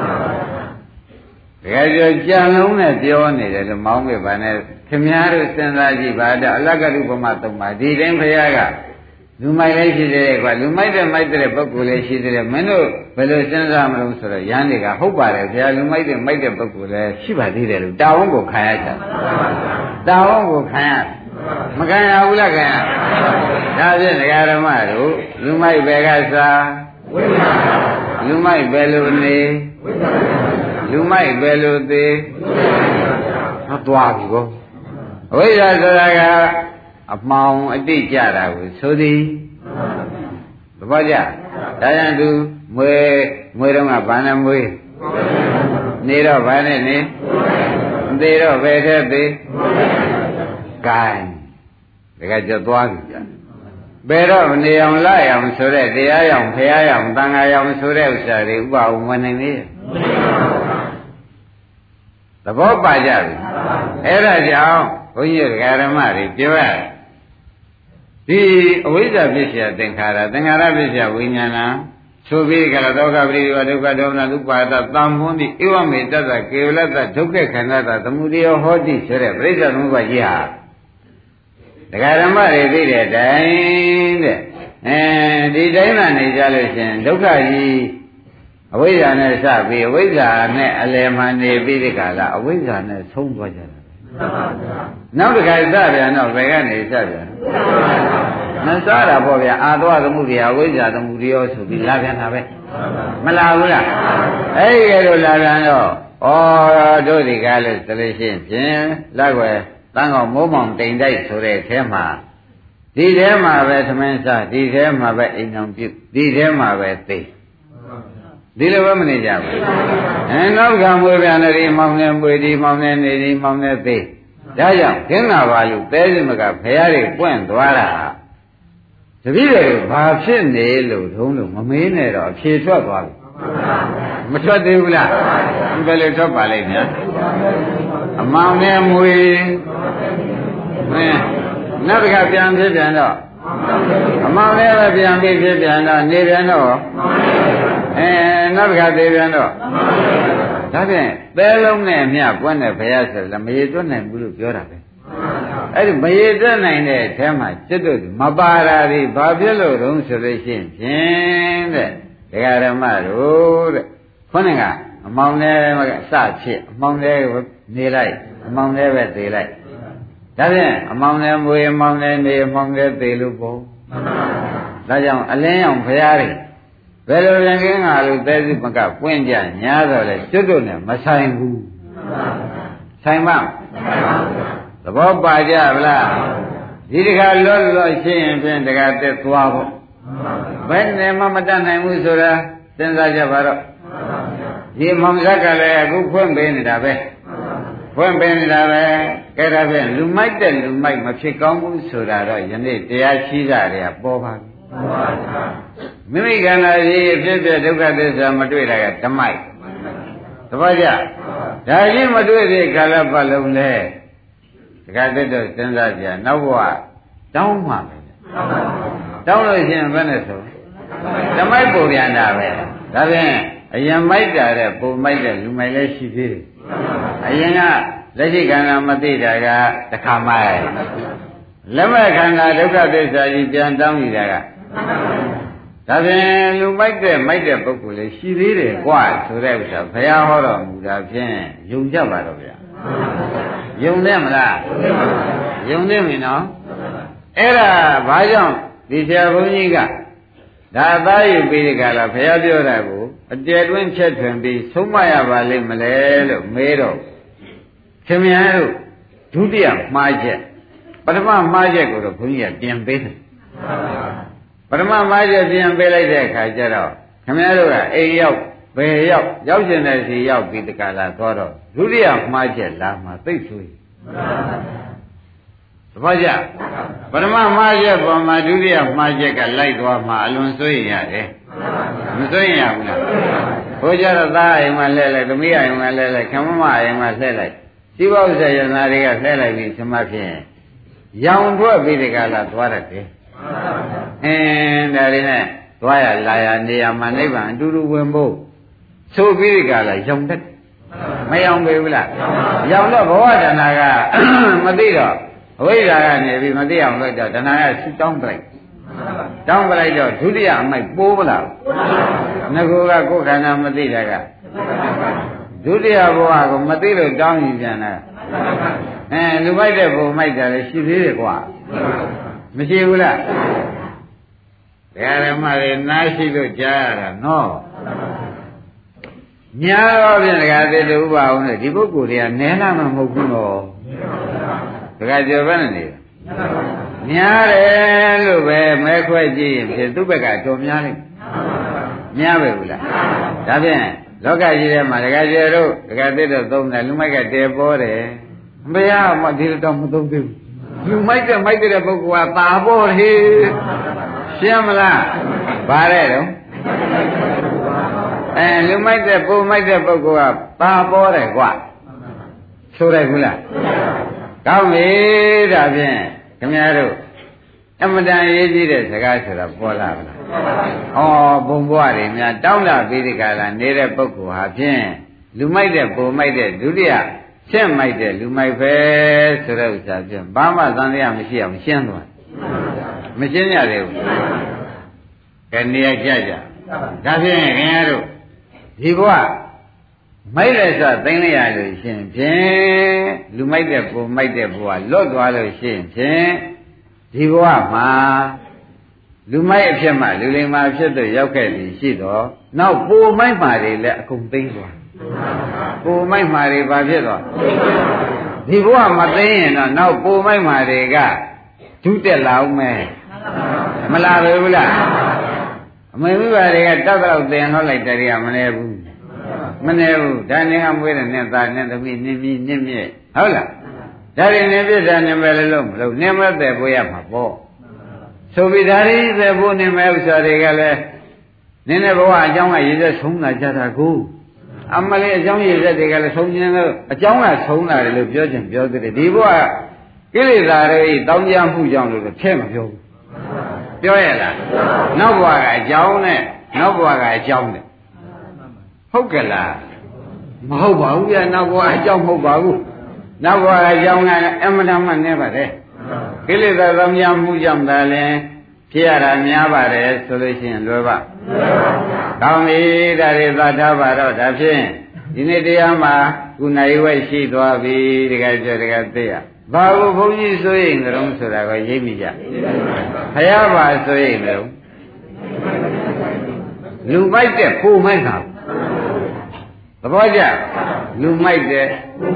တကယ်ကြောကြံလုံးနဲ့ပြောနေတယ်လို့မောင်းပြပါနဲ့ခင်များတို့စဉ်းစားကြည့်ပါတော့အလကတုပမသုံးပါဒီတိုင်းဘုရားကလူမိုက်လည်းရှိသေးတယ်ကွာလူမိုက်တဲ့မိုက်တဲ့ပုဂ္ဂိုလ်လည်းရှိသေးတယ်မင်းတို့ဘယ်လိုစဉ်းစားမလို့ဆိုတော့ရဟန်းတွေကဟုတ်ပါတယ်ဘုရားလူမိုက်တဲ့မိုက်တဲ့ပုဂ္ဂိုလ်လည်းရှိပါသေးတယ်လို့တာဝန်ကိုခံရကြတာဝန်ကိုခံရမခံရဘူးလားခံရဒါဖြင့်ဒကာဓမ္မတို့လူမိုက်ပဲကစားလူမိုက်ပဲလို့နေလူမိုက်ပဲလို့သေးဟောသွားပြီကောအဝိဇ္ဇာဆိုတာကအမှောင်အတိတ်ကြတာကိုဆိုသည်သဘောကျဒါကြောင့်သူမွေမွေတော့ကဘာနဲ့မွေနေတော့ဘာနဲ့နေသေတော့ဘယ်ထဲသေးကဲတကယ်ကြသွားပြီကြာဘယ်တော့နေအောင်လာအောင်ဆိုတဲ့တရားရောင်ဖရာရောင်တန်ခါရောင်ဆိုတဲ့ဥစ္စာတွေဥပအောင်မနိုင်သေးဘူးသဘောပါကြပြီအဲ့ဒါကြောင့်ဘုန်းကြီးဓမ္မတွေပြောရတယ်ဒီအဝိဇ္ဇာဖြစ်เสียသင်္ခါရသင်္ခါရဖြစ်เสียဝိညာဏဆိုပြီးကြလားဒုက္ခပရိဒေဝဒုက္ခဒေါမနဥပါဒသံပွန်းတိဧဝမေတ္တကေဝလတ္တဒုက္ခခန္ဓာတသမုဒယဟောတိဆိုတဲ့ပြိဿသမုပ္ပါကြီးဟာဒကာဓမ္မတွေသိတဲ့အတိုင်းတဲ့အဲဒီတိုင်းမှနေကြလို့ရှင်ဒုက္ခကြီးအဝိဇ္ဇာနဲ့စပြီးအဝိဇ္ဇာနဲ့အလယ်မှာနေပြီးဒီကလာအဝိဇ္ဇာနဲ့ဆုံးသွားကြတာနောက်တစ်ခါစပြန်တော့ဘယ်ကနေစပြန်မစားတာပေါ့ဗျာအာသွားသမှုတွေအဝိဇ္ဇာသမှုတွေရောဆိုပြီးလာပြန်တာပဲမလာဘူးလားအဲ့ဒီလိုလာပြန်တော့ဩတို့ဒီကားလို့ဆိုလို့ရှိရင်ဖြင့်လက်ွယ်တန်းကောင်မိုးမောင်တိမ်တိုက်ဆိုတဲ့အဲမှာဒီထဲမှာပဲသမင်းစားဒီထဲမှာပဲအိမ်အောင်ပြုဒီထဲမှာပဲသိဒီလိုပဲမနေကြဘူးအဲနောက်ကမွေပြန်တယ်ဒီမောင်နဲ့မွေဒီမောင်နဲ့နေဒီမောင်နဲ့သိဒါကြောင့်ခင်းလာပါလို့သဲစမကဖရာတွေပွင့်သွားတာတပည့်တွေဘာဖြစ်နေလို့ထုံးလို့မမေးနဲ့တော့အဖြေထွက်သွားပြီမထွက်သေးဘူးလားဘယ်လိုထွက်ပါလိမ့်များအမောင်နဲ့မွေမင်းနောက်တစ်ခါပြန်ဖြစ်ပြန်တော့အမောင်နဲ့ပဲပြန်ပြီးဖြစ်ပြန်တော့နေပြန်တော့အဲနောက်တစ်ခါသေးပြန်တော့ဒါဖြင့်သဲလုံးနဲ့အမျှပွင့်တဲ့ဘုရားဆိုလည်းမရေတွက်နိုင်ဘူးလို့ပြောတာပဲအဲ့ဒီမရေတွက်နိုင်တဲ့အထဲမှာစိတ်တို့မပါတာဒီဘာဖြစ်လို့တုံးဆိုလို့ရှိရင်ဖြင့်တဲ့ဒကာဓမ္မတို့တဲ့ခေါင်းကအမောင်နဲ့စဖြစ်အမောင်နဲ့နေလိုက်အမောင်နဲ့ပဲသေးလိုက်ဒါဖြင့်အမောင်နဲ့မွေအမောင်နဲ့နေအမောင်နဲ့သေးလို့ပေါ့ဒါကြောင့်အလင်းရောင်ဘုရားတွေဘယ်လိုရင်ကင်းငါလို့သဲစုမကပွင့်ကြညာတော့လေကျွတ်တို့နဲ့မဆိုင်ဘူးဆိုင်ပါသဘောပါကြဗလားဒီတခါလွတ်လွတ်ရှင်းရင်ဖြင့်တခါတက်သွားဖို့ဘယ်နဲ့မှမတတ်နိုင်ဘူးဆိုတာစဉ်းစားကြပါတော့ဒီမောင်ဇက်ကလည်းအခုဖွင့်ပေးနေတာပဲဖွင့်ပေးနေတာပဲကဲဒါဖြင့်လူမိုက်တဲ့လူမိုက်မဖြစ်ကောင်းဘူးဆိုတာတော့ယနေ့တရားရှိကြတယ်ပေါ်ပါပြီမိမိခန္ဓာကြီးအဖြစ်ဖြစ်ဒုက္ခသစ္စာမတွေ့တာကဓမ္မိုက်သဘောကျဒါကြီးမတွေ့သေးကာလပတ်လုံးလဲတခါတည်းတော့စဉ်းစားကြနောက်ဘဝတောင်းမှပဲတောင်းလို့ရှိရင်ဘယ်နဲ့ဆိုဓမ္မိုက်ပုံပြန်တာပဲဒါဖြင့်အရင်မိုက်တာတဲ့ပုံမိုက်တဲ့လူမိုက်လည်းရှိသေးတယ်အရင်ကလက်ရှိခန္ဓာမသိတာကတစ်ခါမိုက်လက်မဲ့ခန္ဓာဒုက္ခသစ္စာကြီးပြန်တောင်းနေတာကဒါဖြင့်လူမိုက်တဲ့မိုက်တဲ့ပုဂ္ဂိုလ်လေးရှိသေးတယ်กว่าဆိုတဲ့ဥစ္စာဘုရားဟောတော်မူတာဖြင့်ယုံကြပါတော့ဗျာယုံတယ်မလားယုံတယ်မင်းနော်အဲ့ဒါဘာကြောင့်ဒီဆရာဘုန်းကြီးကဒါအသားယူပြီးဒီကလာဘုရားပြောတာကိုအတဲတွင်းချက်ထွင်ပြီးဆုံးမရပါလိမ့်မလဲလို့မေးတော့ခင်ဗျားတို့ဒုတိယမှားချက်ပထမမှားချက်ကိုတော့ဘုန်းကြီးကပြင်ပေးတယ်ပထမမှားချက်ပြင်ပေးလိုက်တဲ့အခါကျတော့ခင်ဗျားတို့ကအိမ်ရောက်ဘယ်ရောက်ရောက်ကျင်တဲ့စီရောက်ပြီးဒီကလာသွားတော့ဒုတိယမှားချက်လာမှသိဆိုးသဘောကျပထမမှားချက်ပေါ်မှာဒုတိယမှားချက်ကလိုက်သွားမှအလွန်စိုးရင်ရတယ်မစိုးရင်ရဘူးလားဘိုးကြတော့သားအိမ်မှာလှဲလိုက်သမီးအိမ်မှာလှဲလိုက်ခမမအိမ်မှာလှဲလိုက်စီးပွားဥစ္စာရနာတွေကလှဲလိုက်ပြီးသမဖြင့်ရောင်ထွက်ပြီးဒီကလာသွားတတ်တယ်အင်းဒါလေးနဲ့သွားရလာရနေရမှာနိဗ္ဗာန်အတူတူဝင်ဖို့ဆိုပြီးဒီကလာရောင်တတ်မရောင်ပေဘူးလားရောင်တော့ဘဝတဏ္ဍာကမသိတော့အဝိဇ္ဇာကနေပြီးမသိအောင်လုပ်တော့တဏှာကဆူတောင်းပလိုက်တောင်းပလိုက်တော့ဒုတိယအမိုက်ပိုးမလားငကူကကိုယ်ခန္ဓာမသိတာကဒုတိယဘဝကိုမသိလို့တောင်းရင်ပြန်တာအဲလူမိုက်တဲ့ဘုံမိုက်တာလည်းရှိသေးတယ်ကွာမရှိဘူးလားဘယ်ရမလဲနားရှိလို့ကြားရတာနော်ညာတော့ပြန်တကားသေးတူပါအောင်လေဒီပုဂ္ဂိုလ်တွေကနဲလာမှမဟုတ်ဘူးနော်တကယ်ကြော်ပဲနေများတယ်လို့ပဲမဲခွဲကြည့်ရင်ဖြင့်သူ့ဘက်ကတော်များလိမ့်များပဲဘူးလားဒါဖြင့်လောကကြီးထဲမှာတကယ်ကြော်တို့တကယ်သိတော့သုံးတယ်လူမိုက်ကတဲပေါ်တယ်မရမဒီတော့မသုံးသေးဘူးလူမိုက်ကမိုက်တဲ့ပုဂ္ဂိုလ်ကตาပေါ်ဟေးရှင်းမလားဗါတဲ့တော့အဲလူမိုက်တဲ့ပုံမိုက်တဲ့ပုဂ္ဂိုလ်ကตาပေါ်တယ်ကွာဆိုလိုက်ဘူးလားကောင်းပြီဒါဖြင့်ခင်ဗျားတို့အမတန်ရေးကြည့်တဲ့စကားဆိုတာပေါ်လာပါလားဩဘုံဘွားတွေများတောင်းတပြီးဒီကလာနေတဲ့ပုဂ္ဂိုလ်ဟာဖြင့်လူမိုက်တဲ့ပုံမိုက်တဲ့ဒုတိယရှင်းမိုက်တဲ့လူမိုက်ပဲဆိုတဲ့ဥစ္စာဖြင့်ဘာမှသံတရားမရှိအောင်ရှင်းသွားမရှင်းကြသေးဘူးကဲနေရာကြကြဒါဖြင့်ခင်ဗျားတို့ဒီဘဝမိုက်လက်စသိမ့်လိုက်ရလို့ရှင်းဖြင့်လူမိုက်တဲ့ပုံမိုက်တဲ့ဘဝလွတ်သွားလို့ရှင်းဖြင့်ဒီဘဝမှာလူမိုက်အဖြစ်မှလူလိမ္မာဖြစ်တော့ရောက်ခဲ့ပြီရှိတော့နောက်ပုံမိုက်မှာတွေလည်းအကုန်သိမ့်သွားပုံမိုက်မှာတွေဘာဖြစ်သွားဒီဘဝမသိရင်တော့နောက်ပုံမိုက်မှာတွေကဒုတက်လာအောင်မဲမလာဘူးလားအမေမိဘတွေကတတ်တော့တင်ဟောလိုက်တယ်ကမနေဘူးမနေဘူးဒါနဲ့ကမွေးတဲ့နဲ့သားနဲ့သမီးနင်းပြီးနင်းမြဲဟုတ်လားဒါရင်နေပြစ်တာနေမယ်လို့မလို့နေမဲ့တဲ့ပိုးရမှာပေါ့ဆိုပြီးဒါရီတဲ့ဘုနေမဲ့ဥစ္စာတွေကလည်းနင်းတဲ့ဘဝအကြောင်းကရည်သက်ဆုံးလာကြတာကိုအမလေးအကြောင်းရည်သက်တွေကလည်းဆုံးခြင်းလို့အကြောင်းကဆုံးလာတယ်လို့ပြောချင်ပြောသေးတယ်ဒီဘဝကိလေသာတွေတောင်းကြမှုကြောင့်လို့ထဲမပြောဘူးပြောရလားနောက်ဘဝကအကြောင်းနဲ့နောက်ဘဝကအကြောင်းနဲ့ဟုတ်ကဲ့လားမဟုတ်ပါဘူးဗျာနောက်ဘဝအကြောင်းမဟုတ်ပါဘူးနောက်ဘဝအကြောင်းကအမှန်တမ်းနဲ့ပါတယ်ကိလေသာတောင်းကြမှုကြောင့်သာလျှင်ဖြစ်ရတာများပါတယ်ဆိုလို့ရှိရင်လွယ်ပါကောင်းပြီဒါတွေသတ်ထားပါတော့ဒါဖြင့်ဒီနေ့တရားမှာခုနိုင်ဝဲရှိသွားပြီတကယ်ပြောတကယ်သိရဘာလို့ဘုန်းကြီးဆိုရင်ကြုံဆိုတာကိုရိပ်မိကြဘုရားပါဆိုရင်ကြုံလူမိုက်တဲ့ပူမိုက်တာသဘောကျလူမိုက်တဲ့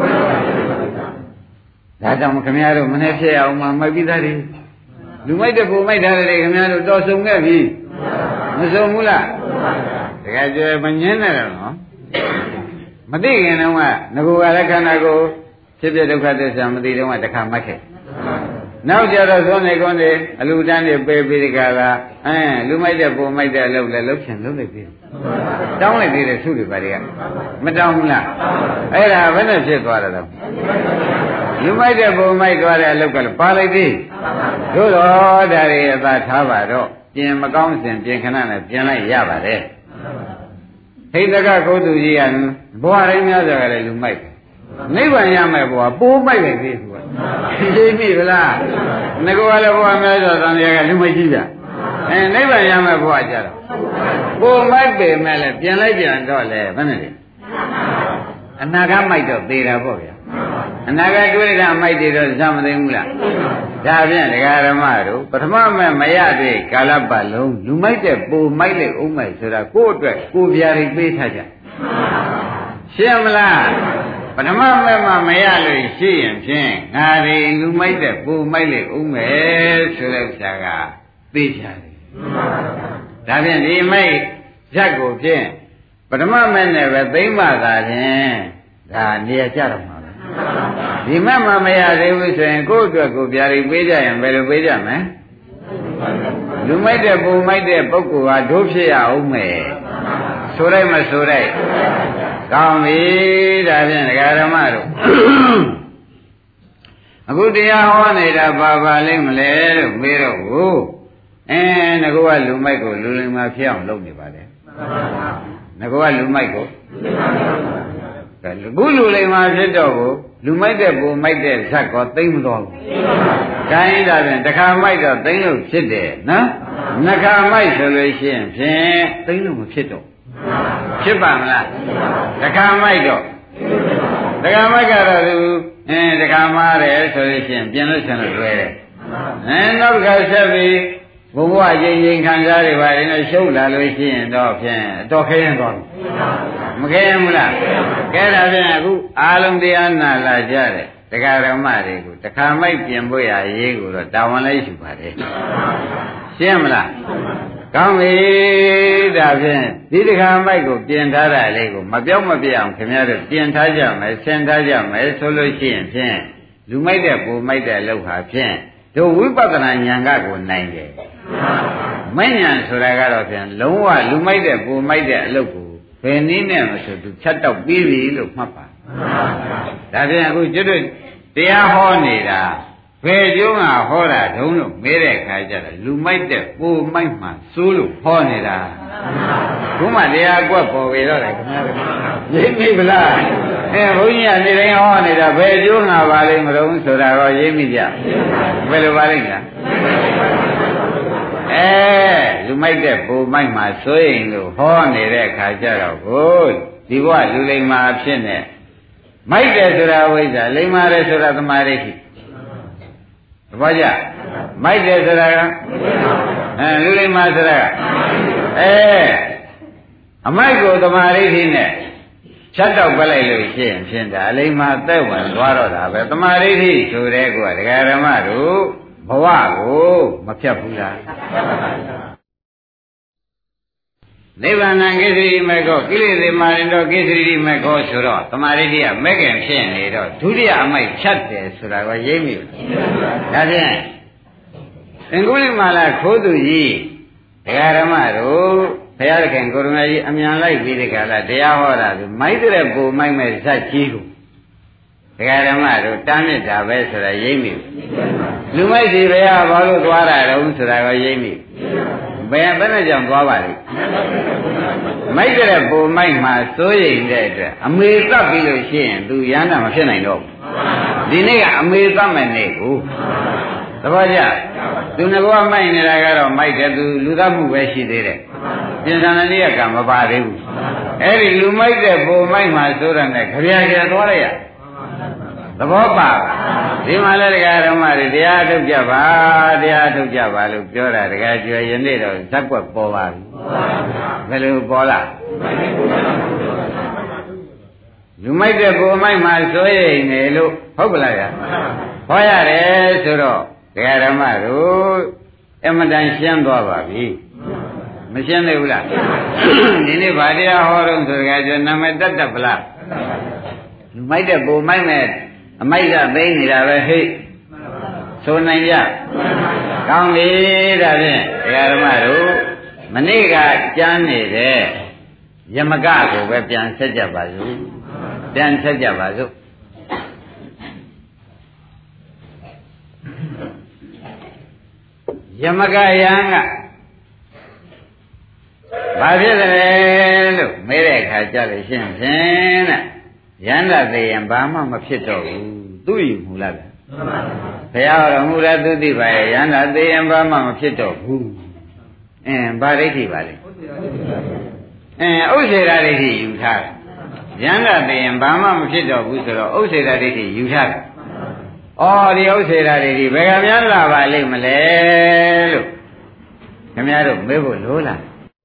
ဒါကြောင့်ခင်ဗျားတို့မနေ့ဖြစ်အောင်မှမိုက်ပြီးသားတွေလူမိုက်တဲ့ပူမိုက်တာတွေခင်ဗျားတို့တော်ဆုံးခဲ့ပြီမဆုံးဘူးလားတကယ်ကြမငင်းနဲ့တော့နော်မသိခင်တုန်းကငကိုယ်ကလည်းခန္ဓာကိုယ်ဖြစ်ဖြစ်ဒုက္ခသစ္စာမသိတုန်းကတခါမှတ်ခဲ့နောက်ကြတော့သွန်နေကုန်နေအလူတန်းတွေပေးပြီးဒီကလာအဲလူမိုက်တဲ့ပုံမိုက်တဲ့အလုပ်လည်းလုပ်ချင်လုပ်လိုက်ပြီတောင်းလိုက်သေးတယ်သူ့တွေပါတွေကမတောင်းဘူးလားအဲ့ဒါဘယ်နဲ့ဖြစ်သွားတယ်တော့လူမိုက်တဲ့ပုံမိုက်သွားတဲ့အလုပ်ကလည်းပါလိုက်သေးတို့တော့ဒါတွေအသာထားပါတော့ပြင်မကောင်းစဉ်ပြင်ခဏနဲ့ပြင်လိုက်ရပါတယ်ဟိတကကုသကြီးကဘဝရင်းများစွာကလည်းလူမိုက်နိဗ္ဗာန်ရမယ်ဘဝပိုးမိုက်လိုက်သေးသူကသိပြီလားငကောကလည်းဘဝများစွာသံဃာကလူမိုက်ကြီးပြအဲနိဗ္ဗာန်ရမယ်ဘဝကြတော့ပိုးမိုက်ပေမဲ့လည်းပြင်လိုက်ပြန်တော့လေဘယ်နဲ့လဲအနာဂတ်မိုက်တော့သေးတာပေါ့ဗျာအနာဂတ်တွေးတာမိုက်တွေတော့ဇမသိဘူးလားဒါဖြင့်ဒကာဓမ္မတို့ပထမမဲ့မရတဲ့ကာလပတ်လုံးလူမိုက်တဲ့ပိုးမိုက်လေဦးမိုက်ဆိုတာကိုယ့်အတွက်ကိုယ်ပြားတွေပေးထားကြရှင်းမလားပထမမဲ့မှမရလို့ရှိရင်ဖြင့်ငါတွေလူမိုက်တဲ့ပူမိုက်လေဦးမယ်ဆိုတဲ့ဥစ္စာကသိကြတယ်ဒါဖြင့်ဒီမိုက်ဇက်ကိုဖြင့်ပထမမဲ့နဲ့ပဲသိမ့်မှသာဖြင့်ဒါနေရာကြတော့မှာပဲဒီမဲ့မှမရသေးဘူးဆိုရင်ကိုယ့်အတွက်ကိုယ်ပြာရီပေးကြရင်ဘယ်လိုပေးကြမလဲလူမိုက်တဲ့ပူမိုက်တဲ့ပုဂ္ဂိုလ်ဟာဒုဖြစ်ရအောင်မယ်ဆိုလိုက်မဆိုလိုက်ကောင်းပြီဒါဖြင့်ဒကာဓမ္မတို့အခုတရားဟောနေတာဘာပါလိမ့်မလဲလို့မေးတော့ကိုအဲငါကလူမိုက်ကိုလူလိမ္မာဖြစ်အောင်လုပ်နေပါတယ်ငါကလူမိုက်ကိုလူလူလိမ္မာဖြစ်တော့ကိုလူမိုက်တဲ့ပုံမိုက်တဲ့ဇက်ကောသိမ့်မတော်ဘူးခိုင်းဒါဖြင့်တစ်ခါမိုက်တော့သိမ့်လို့ဖြစ်တယ်နော်နှစ်ခါမိုက်ဆိုလို့ရှိရင်ဖြင့်သိမ့်လို့မဖြစ်တော့ဖြစ်ပါမလားတခါမိုက်တော့တခါမိုက်ကတော့သူအင်းတခါမားတယ်ဆိုလို့ရှိရင်ပြင်လို့ဆင်လို့လွယ်တယ်အဲနောက်တစ်ခါဆက်ပြီးဘုဘဝချင်းချင်းခံစားတွေပါရင်ရှုပ်လာလို့ရှိရင်တော့ဖြင့်တော့ခဲရင်သွားမခဲရင်ဘူးလားကဲဒါဖြင့်အခုအာလုံးတရားနာလာကြတယ်တရားဓမ္မတွေကိုတခါမိုက်ပြင်ဖို့ရရေးကိုတော့တာဝန်လေးရှိပါတယ်ရှင်းမလားကောင်းပြီဒါဖြင့်ဒီတခါမိုက်ကိုပြင်ထားတာလေးကိုမပြောင်းမပြအောင်ခင်ဗျားတို့ပြင်ထားကြမယ်ဆင်ထားကြမယ်ဆိုလို့ရှိရင်ဖြင့်လူမိုက်တဲ့ပူမိုက်တဲ့လောက်ဟာဖြင့်တို့ဝိပဿနာဉာဏ်ကကိုနိုင်တယ်မဉဏ်ဆိုတာကတော့ဖြင့်လုံးဝလူမိုက်တဲ့ပူမိုက်တဲ့အလုပ်ကိုဘယ်နည်းနဲ့မဆိုသူဖြတ်တော့ပြီးပြီလို့မှတ်ပါဒါဖြင့်အခုကျွတ်တို့တရားဟောနေတာဘယ်ကျုံးကဟောတာတုံးလို့မေးတဲ့ခါကျတော့လူမိုက်တဲ့ပူမိုက်မှစိုးလို့ဟောနေတာဘုမတရားကွက်ပေါ်ပြီတော့လေခင်ဗျားတို့ရိပ်မိဗလားအဲဘုန်းကြီးကနေတိုင်းဟောနေတာဘယ်ကျိုးငါပါလိမ့်မလို့ဆိုတာတော့ရိပ်မိကြဘယ်လိုပါလိမ့်လားအဲလူမိုက်တဲ့ပူမိုက်မှစိုးရင်လို့ဟောနေတဲ့ခါကျတော့ကိုဒီဘဝလူလိမ္မာဖြစ်နေမိုက်တယ်ဆိုတာဝိဇ္ဇာလိမ္မာတယ်ဆိုတာသမာဓိရှိသဘောကျမိုက်တယ်ဆိုတာကအဲလူလိမ္မာဆိုတာကအဲအမိုက်ကိုသမာဓိရှိနဲ့ဖြတ်တော့ပလိုက်လို့ရှိရင်ဖြင့်ဒါအလိမ္မာသက်ဝင်သွားတော့တာပဲသမာဓိရှိဆိုတဲ့ကွာဒကာဓမ္မတို့ဘဝကိုမဖြတ်ဘူးလားနိဗ္ဗာန်ကိစ္စရိမေကောကိလေသာမာရင်တော့ကိစ္စရိမေကောဆိုတော့သမာဓိကမဲ့ခင်ဖြစ်နေတော့ဒုတိယအမိုက်ဖြတ်တယ်ဆိုတာကရိပ်မိဘူးဒါဖြင့်သင်္ကုလိမာလာခိုးသူကြီးဒကာဓမ္မတို့ဘုရားသခင်ကိုရမကြီးအမြန်လိုက်ပြီးဒီကလာတရားဟောတာဆိုမိုက်တဲ့ပုံမိုက်မဲ့ဇက်ကြီးကိုဒကာဓမ္မတို့တားမြစ်တာပဲဆိုတာရိပ်မိဘူးလူမိုက်စီဘုရားဘာလို့သွားတာတုံးဆိုတာကရိပ်မိဘယ်ဘယ်နဲ့ကြောင့်သွားပါလိမ့်မိုက်တဲ့ပုံမိုက်မှာစိုးရိမ်တဲ့အတွက်အမေသတ်ပြီးလို့ရှိရင်သူရဟန္တာမဖြစ်နိုင်တော့ဘူးဒီနေ့ကအမေသတ်မဲ့နေ့ကိုသဘောကျသူငကောမိုက်နေတာကတော့မိုက်တယ်သူလူသတ်မှုပဲရှိသေးတယ်ပြင်ဆင်တဲ့နေ့ကမပါသေးဘူးအဲ့ဒီလူမိုက်တဲ့ပုံမိုက်မှာစိုးရတဲ့ခရရကျသွားလိုက်ရသဘောပါဒီမှာလည်းတရားဓမ္မတွေတရားထုတ်ကြပါတရားထုတ်ကြပါလို့ပြောတာတရားကျွယ်ယနေ့တော့ဇက်ကွက်ပေါ်ပါပြီဘယ်လိုပေါ်လာလူမိုက်တဲ့ပုံမိုက်မှာစိုးရိမ်နေလို့ဟုတ်ပလားဗျာဟောရတယ်ဆိုတော့တရားဓမ္မတို့အမတန်ရှင်းသွားပါပြီမရှင်းသေးဘူးလားဒီနေ့ဗာတရားဟောတော့ဆိုကြကြနာမည်တတ်တတ်ပလားလူမိုက်တဲ့ပုံမိုက်မဲ့အမိုက်ကသိနေတာပဲဟိတ်ဆိုနိုင်ကြကောင်းပြီဒါဖြင့်ဒကာဓမ္မတို့မနေ့ကကြမ်းနေတဲ့ယမကကိုပဲပြန်ဆက်ကြပါစို့ပြန်ဆက်ကြပါစို့ယမကယံကဘာဖြစ်တယ်လို့မေးတဲ့အခါကြလို့ရှင်းဖြင့်တဲ့ယန္တာသေးရင်ဘာမှမဖြစ်တော့ဘူးသူ့ယူမူလားဗျာဘုရားတော်မူရသူသိပါရဲ့ယန္တာသေးရင်ဘာမှမဖြစ်တော့ဘူးအင်းဗာဒိဋ္ဌိပါလေအင်းဥစ္စေရာဒိဋ္ဌိယူထားတယ်ယန္တာသေးရင်ဘာမှမဖြစ်တော့ဘူးဆိုတော့ဥစ္စေရာဒိဋ္ဌိယူထားတယ်ဩဒီဥစ္စေရာဒိဋ္ဌိဘယ်ကများလာပါလိမ့်မလဲလို့ခင်ဗျားတို့မေးဖို့လိုလား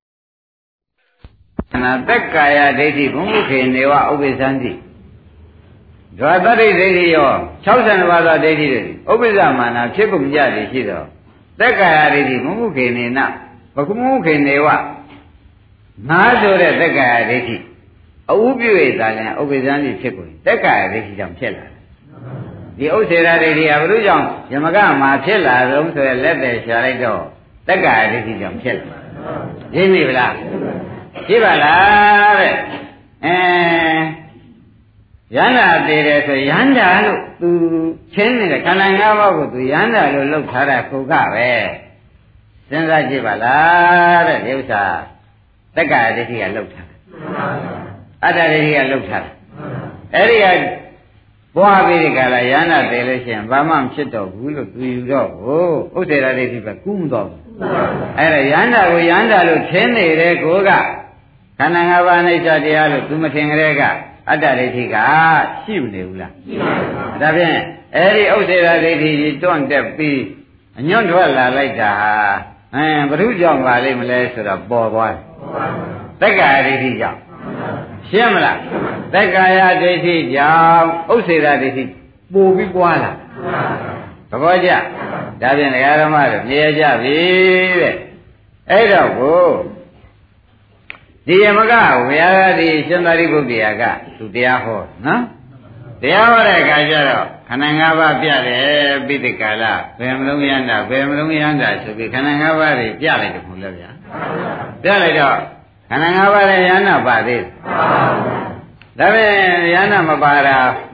နာသက်ကာယဒိဋ္ဌိဘုံမုခေနေဝဥပ္ပဇ္ဇန္တိဒွါတတိဒိဋ္ဌိရော၆၂ပါးသောဒိဋ္ဌိတွေဥပ္ပဇ္ဇမာနာဖြစ်ပုံကြသည်ရှိသောသက်ကာယဒိဋ္ဌိဘုံမုခေနေနဘကုမုခေနေဝငါဆိုတဲ့သက်ကာယဒိဋ္ဌိအဥပြု၍သာလျှင်ဥပ္ပဇ္ဇန္တိဖြစ်ကုန်သက်ကာယဒိဋ္ဌိကြောင့်ဖြစ်လာတယ်ဒီဥစ္စေရာဒိဋ္ဌိဟာဘုရုကြောင့်ယမကမှာဖြစ်လာတော့ဆိုရလက်တယ်ရှာလိုက်တော့သက်ကာယဒိဋ္ဌိကြောင့်ဖြစ်လာရင်းမိဗလားကြည့်ပါလားတဲ့အဲယန္တာသေးတယ်ဆိုယန္တာလို့သူချင်းနေတဲ့ခန္ဓာ၅ပါးကိုသူယန္တာလို့လောက်ထားတာခုကပဲစဉ်းစားကြည့်ပါလားတဲ့ဒီဥစ္စာတက္ကရာဒိဋ္ဌိကလောက်ထားအတ္တဒိဋ္ဌိကလောက်ထားအဲ့ဒီကဘွားပြီးဒီကလာယန္တာသေးလို့ရှိရင်ဘာမှမဖြစ်တော့ဘူးလို့သူယူတော့ကိုဥစ္စေရာဒိဋ္ဌိပဲကူးမတော့ဘူးအဲ့ဒါယန္တာကိုယန္တာလို့ထင်နေတဲ့ကိုကခန္ဓာ၅ပါးအိဋ္ဌတရားလို့သူမထင်ကြတဲ့ကအတ္တဒိဋ္ဌိကရှိမနေဘူးလားရှိပါဘူးဒါဖြင့်အဲ့ဒီဥစ္စေရာဒိဋ္ဌိကြီးတွန့်တက်ပြီးအညွန့်ထွက်လာလိုက်တာအဲဘုရုကြောင့်ပါလိမ့်မလဲဆိုတော့ပေါ်သွားတယ်သက္ကာယဒိဋ္ဌိကြောင့်ရှင်းမလားသက္ကာယဒိဋ္ဌိကြောင့်ဥစ္စေရာဒိဋ္ဌိပိုပြီးပွားလာသဘောကျဒါဖြင့်ဒကာဓမ္မတို့မြင်ကြပြီတဲ့အဲ့တော့ကိုဒီယမကဘုရားဒီရှင်သာရိပုတ္တရာကသူတရားဟောနော်တရားဟောတဲ့အခါကျတော့ခန္ဓာ၅ပါးပြတယ်ပိဋကလာဘယ်မလုံးရမ်းတာဘယ်မလုံးရမ်းတာဆိုပြီးခန္ဓာ၅ပါးတွေပြလိုက်တယ်မဟုတ်လားဗျာပြလိုက်တော့ခန္ဓာ၅ပါးလည်းယန္နာပါသေးဒါပေမဲ့ယန္နာမပါတာ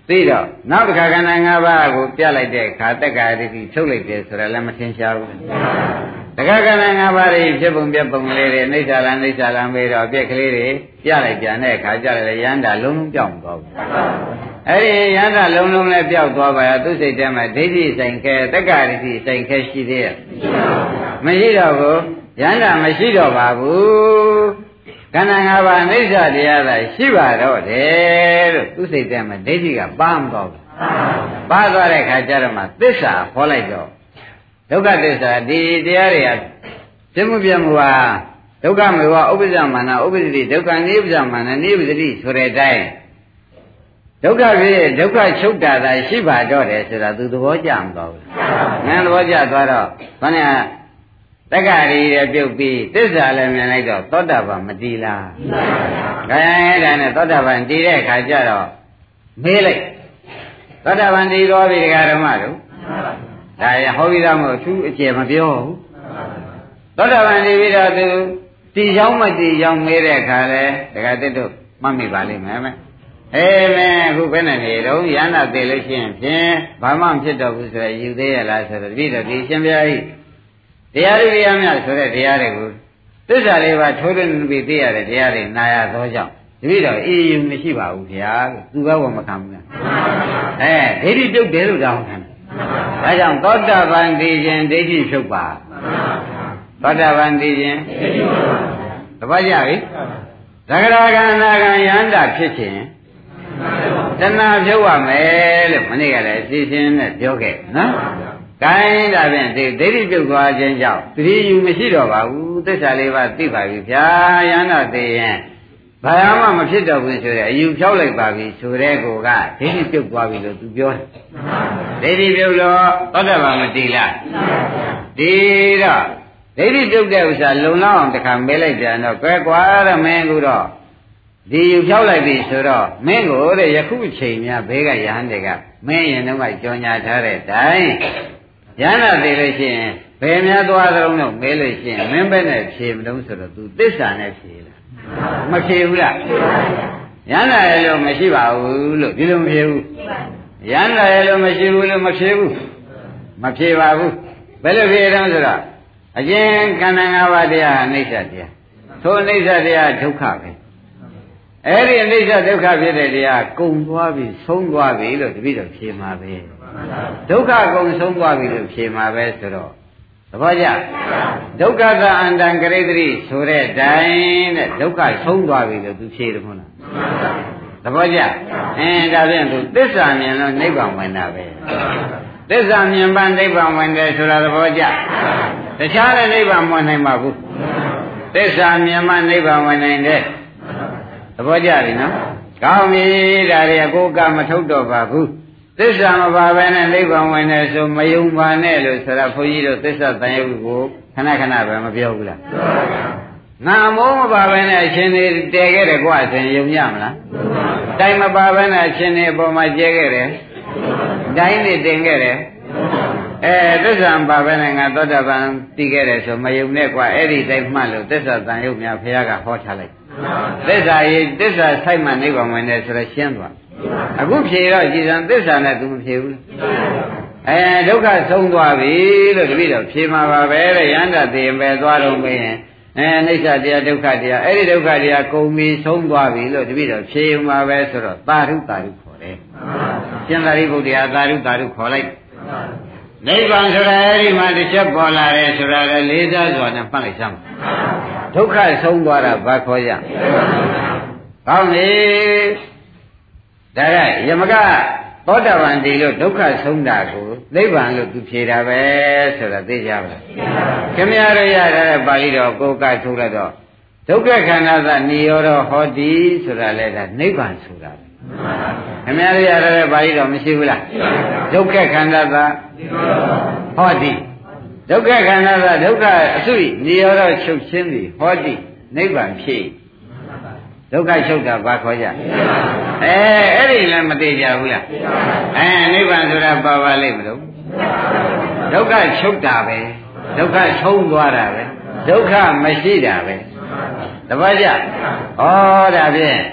သိတော့နောက်တစ်ခါခန္ဓာ၅ပါးကိုပြလိုက်တဲ့အခါတက္ကာရတိထုတ်လိုက်တယ်ဆိုတာလည်းမထင်ရှားဘူးတက္ကခန္ဓာ၅ပါးတွေဖြစ်ပုံပြပုံလေးတွေအိဋ္ဌာလအိဋ္ဌာလမေးတော့အပြက်ကလေးတွေပြလိုက်ပြန်တဲ့အခါကျလည်းရဟန္တာလုံးလုံးပြောင်းသွားဘူးအဲ့ဒီရဟန္တာလုံးလုံးလည်းပြောက်သွားပါရဲ့သူစိတ်ထဲမှာဒိဋ္ဌိဆိုင်ခဲတက္ကာရတိဆိုင်ခဲရှိသေးရဲ့မရှိတော့ဘူးရဟန္တာမရှိတော့ပါဘူးခန္ဓာ၅ပါးအိဋ္ဌာတရားသာရှိပါတော့တယ်လို့သူစိတ်ထဲမှာဒိဋ္ဌိကပါမသွားဘူးပါသွားတဲ့အခါကျတော့မှသစ္စာခေါ်လိုက်တော့ဒုက္ခသစ္စာဒီတရားတွေကသိမှုပြမှုဟာဒုက္ခမေဝဥပ္ပဇ္ဇမာနဥပ္ပဇ္ဇတိဒုက္ခနိဗ္ဗာန်မာနနိဗ္ဗတိဆိုတဲ့အတိုင်းဒုက္ခဖြစ်ဒုက္ခချုပ်တာသာရှိပါတော့တယ်ဆိုတာသူသဘောကျမသွားဘူး။ငါသဘောကျသွားတော့ခဏတက္ကရီရပြုတ်ပြီးသစ္စာလည်းမြင်လိုက်တော့သောတာပန်မတည်လား။မှန်ပါဗျာ။ဒါနဲ့သောတာပန်တည်တဲ့အခါကျတော့မေးလိုက်သောတာပန်တည်တော်ပြီဒကာဓမ္မတို့ဒါရဟောပြီးသားမို့သူအကျေမပြောဘူးသောတာပန်နေပြီးတော့သူတည်ချောင်းမတည်ချောင်းမေးတဲ့အခါလဲဒကာတက်တို့မှတ်မိပါလိမ့်မယ်မဲအေးမဲအခုဘယ်နဲ့နေတော့ရဟန္တာသိလို့ရှိရင်ဖြင့်ဘာမှမဖြစ်တော့ဘူးဆိုရယူသေးရလားဆိုတော့တပည့်တော်ဒီရှင်ဘုရားကြီးတရားတွေရများဆိုတဲ့တရားတွေကိုသစ္စာလေးပါထိုးထွင်းပြီးသိရတဲ့တရားတွေနာရသောကြောင့်တပည့်တော်အေးယူမရှိပါဘူးဗျာလို့သူကဝမခံဘူးလားအဲဒိဋ္ဌိပြုတ်တယ်လို့တောင်းခံဒါကြောင့်သောတာပန်သိခြင်းဒိဋ္ဌိဖြုတ်ပါသောတာပန်သိခြင်းသဘောကျပြီသဂရကံနာကံယန္တာဖြစ်ခြင်းတဏှာဖြုတ်ရမယ်လို့မနေ့ကလည်းအစီအစဉ်နဲ့ပြောခဲ့နော်ကိုင်းဒါဖြင့်ဒီဒိဋ္ဌိပြုတ်သွားခြင်းကြောင့်သတိယူမရှိတော့ပါဘူးသစ္စာလေးပါးသိပါပြီဗျာယန္တာသိရင်ဘာမှမဖြစ်တော့ဘူးဆိုတဲ့အယူဖြောက်လိုက်ပါပြီဆိုတဲ့ကိုကဒိဋ္ဌိပြုတ်သွားပြီလို့သူပြောတယ်ဒိဋ္ဌိပြုတ်တော့သောတာပန်မတည်လားဒီတော့ဒိဋ္ဌိပြုတ်တဲ့ဥစ္စာလုံလောက်အောင်တခါမဲလိုက်ပြန်တော့ကွယ်ကွာရမင်းကိုတော့ဒီယူဖြောက်လိုက်ပြီဆိုတော့မင်းကိုတဲ့ယခုအချိန်များဘေးကယဟန်တွေကမင်းရင်တော့ကကြော်ညာထားတဲ့တိုင်ယဟန်သိလို့ရှိရင်ဘယ်များသွားသလုံးတော့မဲလို့ရှိရင်မင်းပဲနဲ့ဖြေမလို့ဆိုတော့ तू သစ္စာနဲ့ဖြေလားမဖြေဘူးလားရဟန္တာရဲ့လို့မရှိပါဘူးလို့ဒီလိုမဖြေဘူးရဟန္တာရဲ့လို့မရှိဘူးလို့မဖြေဘူးမဖြေပါဘူးဘယ်လိုဖြေတော့ဆိုတော့အကျဉ်းခန္ဓာ၅ပါးတရားအနိစ္စတရားသို့အနိစ္စတရားဒုက္ခပဲအဲ့ဒီအနိစ္စဒုက္ခဖြစ်တဲ့တရားကုန်သွားပြီဆုံးသွားပြီလို့တပည့်တော်ဖြေမှာပဲဒုက္ခကုန်ဆုံးသွားပြီလို့ဖြေမှာပဲဆိုတော့သဘောကျဒုက္ခကအန္တံကရိတ္တိဆိုတဲ့တိုင်တဲ့ဒုက္ခဆုံးသွားပြီလို့သူဖြေတယ်မဟုတ်လားသဘောကျအင်းဒါဖြင့်သူသစ္စာမြင်လို့နိဗ္ဗာန်ဝင်တာပဲသစ္စာမြင်ပန်းနိဗ္ဗာန်ဝင်တယ်ဆိုတာသဘောကျတခြားတဲ့နိဗ္ဗာန်မဝင်နိုင်ပါဘူးသစ္စာမြင်မှနိဗ္ဗာန်ဝင်နိုင်တယ်သဘောကျပြီနော်ကောင်းပြီဒါတွေအကိုကမထုတ်တော့ပါဘူးသစ္စာမပါဘဲနဲ့နိဗ္ဗာန်ဝင်တယ်ဆိုမယုံပါနဲ့လို့ဆိုတာဘုန်းကြီးတို့သစ္စာတန်ရုပ်ကိုခဏခဏပဲမပြောဘူးလားငါမိုးမပါဘဲနဲ့အရှင်တွေတည်ခဲ့တယ်ကွာဆိုရင်ယုံရမလားတိုင်မပါဘဲနဲ့အရှင်တွေအပေါ်မှာကျဲခဲ့တယ်တိုင်းတွေတင်ခဲ့တယ်အဲသစ္စာမပါဘဲနဲ့ငါသောတာပန်တည်ခဲ့တယ်ဆိုမယုံနဲ့ကွာအဲ့ဒီတိုင်းမှတ်လို့သစ္စာတန်ရုပ်များဘုရားကဟောထားလိုက်သစ္စာရေးသစ္စာဆိုင်မှနိဗ္ဗာန်ဝင်တယ်ဆိုတော့ရှင်းသွားအခုဖြေတော့ကြည်စံသစ္စာနဲ့သူမဖြေဘူးအဲဒုက္ခဆုံးသွားပြီလို့တပည့်တော်ဖြေမှာပါပဲတဲ့ယန္တာသိရင်ပဲသွားတော့မင်းအဲအိဋ္ဌတရားဒုက္ခတရားအဲ့ဒီဒုက္ခတရားကုန်ပြီဆုံးသွားပြီလို့တပည့်တော်ဖြေမှာပဲဆိုတော့သာဓုသာဓုခေါ်တယ်ရှင်သာရိပုတ္တရာသာဓုသာဓုခေါ်လိုက်နိဗ္ဗာန်ဆိုတာအဲ့ဒီမှာတစ်ချက်ပေါ်လာတယ်ဆိုတာလေလေးစားစွာနဲ့မှတ်လိုက်စမ်းဒုက္ခဆုံးသွားတာဘာခေါ်ရကောင်းပြီဒါကယမကသောတာပန်တည်လို့ဒုက္ခဆုံးတာကိုနိဗ္ဗာန်လို့သူဖြေတာပဲဆိုတာသိကြပါလားခင်ဗျားတို့ရတဲ့ပါဠိတော်ကိုကထုတ်လိုက်တော့ဒုက္ခခန္ဓာသနိရောဓဟောတိဆိုတာလေဒါနိဗ္ဗာန်ဆိုတာခင်ဗျားတို့ရတဲ့ပါဠိတော်မရှိဘူးလားဒုက္ခခန္ဓာသဟောတိဒုက္ခခန္ဓာသဒုက္ခအစွိနိရောဓချုပ်ခြင်းသည်ဟောတိနိဗ္ဗာန်ဖြစ်ဒုက္ခချုပ်တာဘာခေါ်ကြအဲအဲ့ဒီလည်းမသိကြဘူးလားအဲနိဗ္ဗာန်ဆိုတာပါပါလိမ့်မလို့ဒုက္ခချုပ်တာပဲဒုက္ခဆုံးသွားတာပဲဒုက္ခမရှိတာပဲတပည့်ကြဩဒါဖြင့်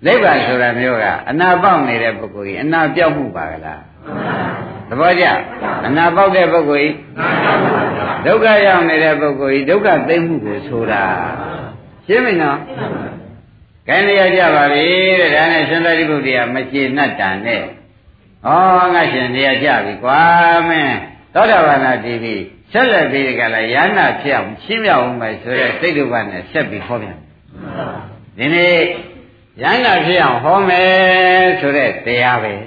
နိဗ္ဗာန်ဆိုတာမျိုးကအနာပေါက်နေတဲ့ပုဂ္ဂိုလ်ကြီးအနာပြောက်မှုပါကလားသဘောကျအနာပေါက်တဲ့ပုဂ္ဂိုလ်ကြီးဒုက္ခရောက်နေတဲ့ပုဂ္ဂိုလ်ကြီးဒုက္ခသိမ့်မှုကိုဆိုတာရှင်းပြီနော်ခိုင်းရကြပါပြီတဲ့ဒါနဲ့ရှင်သာရိပုတ္တရာမကျေနပ်တာနဲ့ဩငါရှင်တရားကြပြီကွာမင်းသောတာပန်နာတည်ပြီဆက်လက်ပြီးကြလားယန္နာဖြစ်အောင်ရှင်းပြအောင်မယ်ဆိုတဲ့စိတ်ဓာတ်နဲ့ဆက်ပြီးဟောပြန်ဒီနေ့ယန္နာဖြစ်အောင်ဟောမယ်ဆိုတဲ့တရားပဲ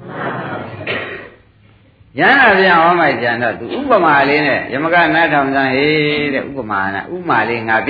ယန္နာဖြစ်အောင်ဟောမှကြံတော့သူဥပမာလေးနဲ့ယမကနားထောင်စမ်းဟေးတဲ့ဥပမာနဲ့ဥပမာလေးငါပြ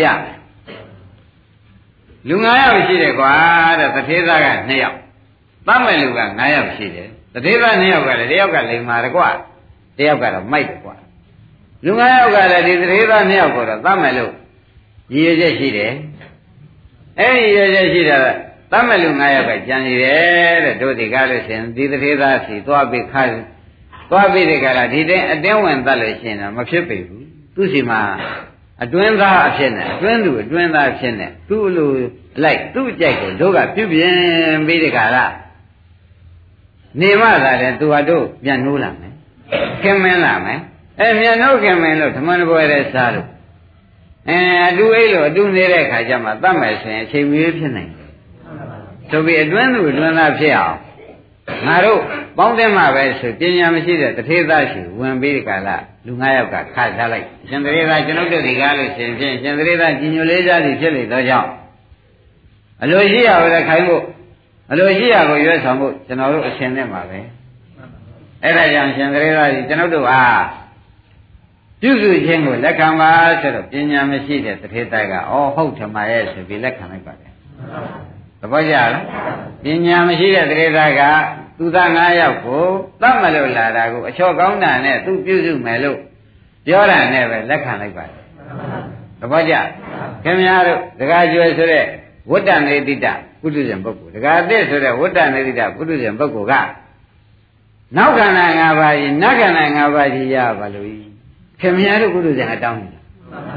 လူ၅ယောက်ရှိတယ်ကွာတဲ့တထေးသားက၂ယောက်တတ်မဲ့လူက၅ယောက်ရှိတယ်တထေးသား၂ယောက်ကလည်းတယောက်ကလိမ္မာတယ်ကွာတယောက်ကတော့မိုက်တယ်ကွာလူ၅ယောက်ကလည်းဒီတထေးသား၂ယောက်ကိုတော့တတ်မဲ့လို့ရည်ရွယ်ချက်ရှိတယ်အဲ့ဒီရည်ရွယ်ချက်ရှိတာတတ်မဲ့လူ၅ယောက်ကကြံရည်တယ်တဲ့တို့ဒီကားလို့ရှင်ဒီတထေးသားစီသွားပြီးခါသွားပြီးဒီကလာဒီတင်းအတင်းဝင်တတ်လို့ရှင်တော့မဖြစ်ပေဘူးသူ့စီမှာအတွင်းသားအဖြစ်နဲ့အတွင်းသူအတွင်းသားဖြစ်နဲ့သူ့လိုလိုက်သူ့ကြိုက်ကိုတို့ကပြုပြင်ပြီးဒီကလာနေမှသာလဲသူဟာတို့ပြန်နိုးလာမယ်ခင်မင်းလာမယ်အဲမြန်နိုးခင်မင်းလို့ဓမ္မနပွဲတဲ့စားလို့အဲအတူအိတ်လို့အတူနေတဲ့ခါကျမှတတ်မယ်ဆိုရင်အချိန်မီဖြစ်နိုင်တယ်ဆိုပြီးအတွင်းသူအတွင်းသားဖြစ်အောင်ငါတို့ပေါင်းတဲ့မှာပဲဆိုပညာမရှိတဲ့တထေးသားရှိဝင်ပြီးဒီကလာလူ၅ယောက်ကခါထားလိုက်ရှင်တထေးသားကျွန်ုပ်တို့ဒီကားလို့ရှင်ဖြင့်ရှင်တထေးသားကြီးညိုလေးစားသည်ဖြစ်လေသောကြောင့်အလိုရှိရကိုလည်းခိုင်းဖို့အလိုရှိရကိုရွေးဆောင်ဖို့ကျွန်တော်တို့အရှင်နဲ့မှာပဲအဲ့ဒါကြောင့်ရှင်တထေးသားကြီးကျွန်ုပ်တို့ဟာပြုစုခြင်းကိုလက်ခံပါဆိုတော့ပညာမရှိတဲ့တထေးသားကဩဟုတ်ထမရဲ့ဆိုပြီးလက်ခံလိုက်ပါတယ်သဘောကျလားပညာမရှိတဲ့တထေးသားကသူသား၅ယောက်ကိုတတ်မလို့လာတာကိုအချော့ကောင်းတာနဲ့သူပြုစုမယ်လို့ပြောတာနဲ့ပဲလက်ခံလိုက်ပါတယ်သဘောကျခင်ဗျားတို့ဒကာကျွယ်ဆိုတဲ့ဝတ္တနေတိတပုထုဇဉ်ပုဂ္ဂိုလ်ဒကာအသစ်ဆိုတဲ့ဝတ္တနေတိတပုထုဇဉ်ပုဂ္ဂိုလ်ကနောက်ခန္ဓာ၅ပါးကြီးနတ်ခန္ဓာ၅ပါးကြီးရပါလို့ခင်ဗျားတို့ပုထုဇဉ်အတောင်းနေတာ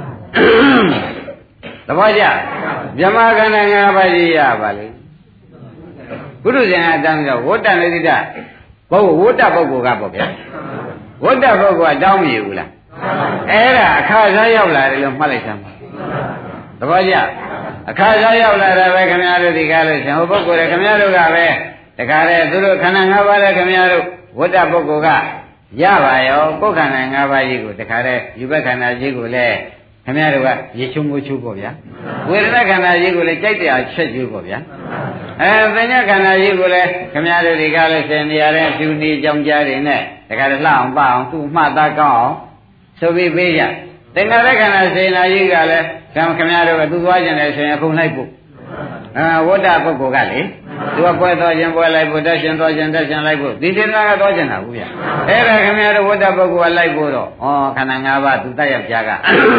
သဘောကျဗြဟ္မာခန္ဓာ၅ပါးကြီးရပါလို့ပုထုဇဉ်အတောင်းတော့ဝတ္တနေတိတပုဂ္ဂိုလ်ဝတ္တပုဂ္ဂိုလ်ကပေါ့ဗျာဝတ္တပုဂ္ဂိုလ်ကတောင်းမရဘူးလားအဲ့ဒါအခါစားရောက်လာတယ်လို့မှတ်လိုက်စမ်းပါသဘောကျအခါစားရောက်လာတာပဲခင်ဗျားတို့ဒီကားလို့ရှင်ဟိုပုဂ္ဂိုလ်တွေခင်ဗျားတို့ကပဲတခါလေသူတို့ခန္ဓာ၅ပါးလည်းခင်ဗျားတို့ဝတ္တပုဂ္ဂိုလ်ကရပါရောကိုယ်ခန္ဓာ၅ပါးကြီးကိုတခါလေယူဘက်ခန္ဓာကြီးကိုလည်းခင်ဗျားတို့ကရေချုံကိုချိုးပေါ့ဗျာဝေဒနာခန္ဓာကြီးကိုလည်းကြိုက်တဲ့အချက်ကျိုးပေါ့ဗျာအဲပညာခန္ဓာကြီးကိုလည်းခင်ဗျားတို့ဒီကားလို့ရှင်နေရာတဲ့ဖြူနေကြောင်ကြားတွေနဲ့တခါလေလှအောင်ပအောင်သူ့မှတ်သားကောင်းအောင်ဆိုပြီးပေးကြသင်္ခါရခန္ဓာစေနာကြီးကလည်းခင်ဗျားတို့ကသူသွားကြတယ်ဆိုရင်အခုလိုက်ဖို့အဲဝတ္တပုဂ္ဂိုလ်ကလေသူကပွဲတော်ခြင်းပွဲလိုက်ဖို့တက်ရှင်တော်ခြင်းတက်ရှင်လိုက်ဖို့ဒီစေနာကတော့ကျင်တာဘူးဗျအဲ့ဒါခင်ဗျားတို့ဝတ္တပုဂ္ဂိုလ်ကလိုက်ဖို့တော့ဩခန္ဓာ၅ပါးသူတတ်ရောက်ကြက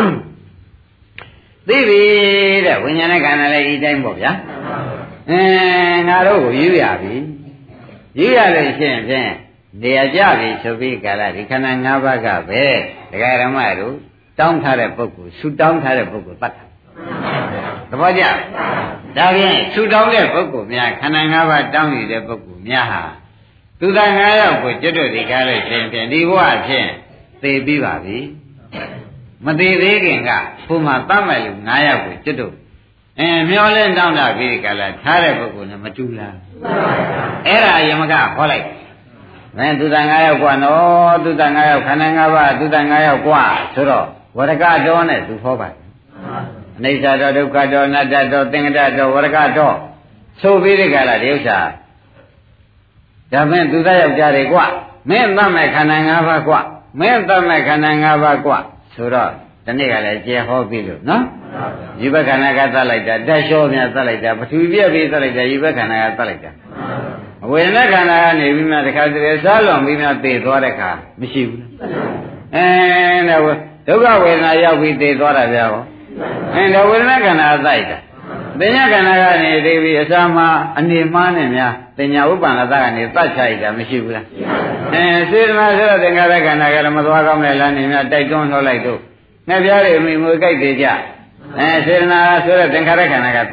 သိပြီတဲ့ဝိညာဉ်နဲ့ခန္ဓာလည်းဤတိုင်းပေါ့ဗျာအဲငါတို့ကိုယူရပြီယူရလို့ရှိရင်ဖြင့်နေရာကြပြီဆိုပြီးကာလဒီခန္ဓာ၅ပါးကပဲဒကာရမတို့တောင်းထားတဲ့ပုဂ္ဂိုလ်ဆူတောင်းထားတဲ့ပုဂ္ဂိုလ်တတ်တာသဘောကျဒါဖြင့်ဆူတောင်းတဲ့ပုဂ္ဂိုလ်များခန္ဓာ၅ပါးတောင်းနေတဲ့ပုဂ္ဂိုလ်များဟာသူသား၅ယောက်ကိုကျွတ်တို့ဒီကားလို့ရှိရင်ဖြင့်ဒီဘဝဖြင့်သိပြီးပါပြီမသေးသေးခင်ကဘုမှာတတ်မဲ့လူ၅ယောက်ကိုကျွတ်တို့အင်းမျောလင်းတောင်းတာပြီးကြလားထားတဲ့ပုဂ္ဂိုလ်နဲ့မတူလားအဲ့ဒါယမကဟောလိုက်မင်းသူတန်၅ယောက်กว่าနော်သူတန်၅ယောက်ခန္ဓာ၅ပါးသူတန်၅ယောက်กว่าဆိုတော့ဝရကတော်နဲ့သူဟောပါတယ်အနိစ္စတော်ဒုက္ခတော်အနတ္တတော်သင်္ကတတော်ဝရကတော်ဆိုပြီးကြလားဒီဥစ္စာဒါမင်းသူသားယောက်ျားတွေကမင်းသတ်မဲ့ခန္ဓာ၅ပါးกว่าမင်းသတ်မဲ့ခန္ဓာ၅ပါးกว่าဆိုတော့ဒီနေ့ကလည်းကျေဟောပြီလို့နော်ယူဘခန္ဓာကသတ်လိုက်တာတက်လျှောများသတ်လိုက်တာပထဝီပြည့်ပြီးသတ်လိုက်တာယူဘခန္ဓာကသတ်လိုက်တာဝေဒနာခန္ဓာကနေပြီးမှတခါတည်းစားလွန်ပြီးမှသိသွားတဲ့ခါမရှိဘူးအဲဒါဒုက္ခဝေဒနာရောက်ပြီးသိသွားတာဗျာဟောအဲဒါဝေဒနာခန္ဓာအသိတာပညာခန္ဓာကနေသိပြီးအစာမှာအနေမှားနေများပညာဥပ္ပန္နသကနေသတ်ချလိုက်တာမရှိဘူးလားအဲစေတနာဆိုတော့သင်္ခါရခန္ဓာကလည်းမသွားကောင်းတဲ့လမ်းနေများတိုက်တွန်းလှောက်လိုက်တော့ငှက်ပြားတွေမိမွေကြိုက်သေးကြအဲစေတနာဆိုတော့သင်္ခါရခန္ဓာကသတ်လိုက်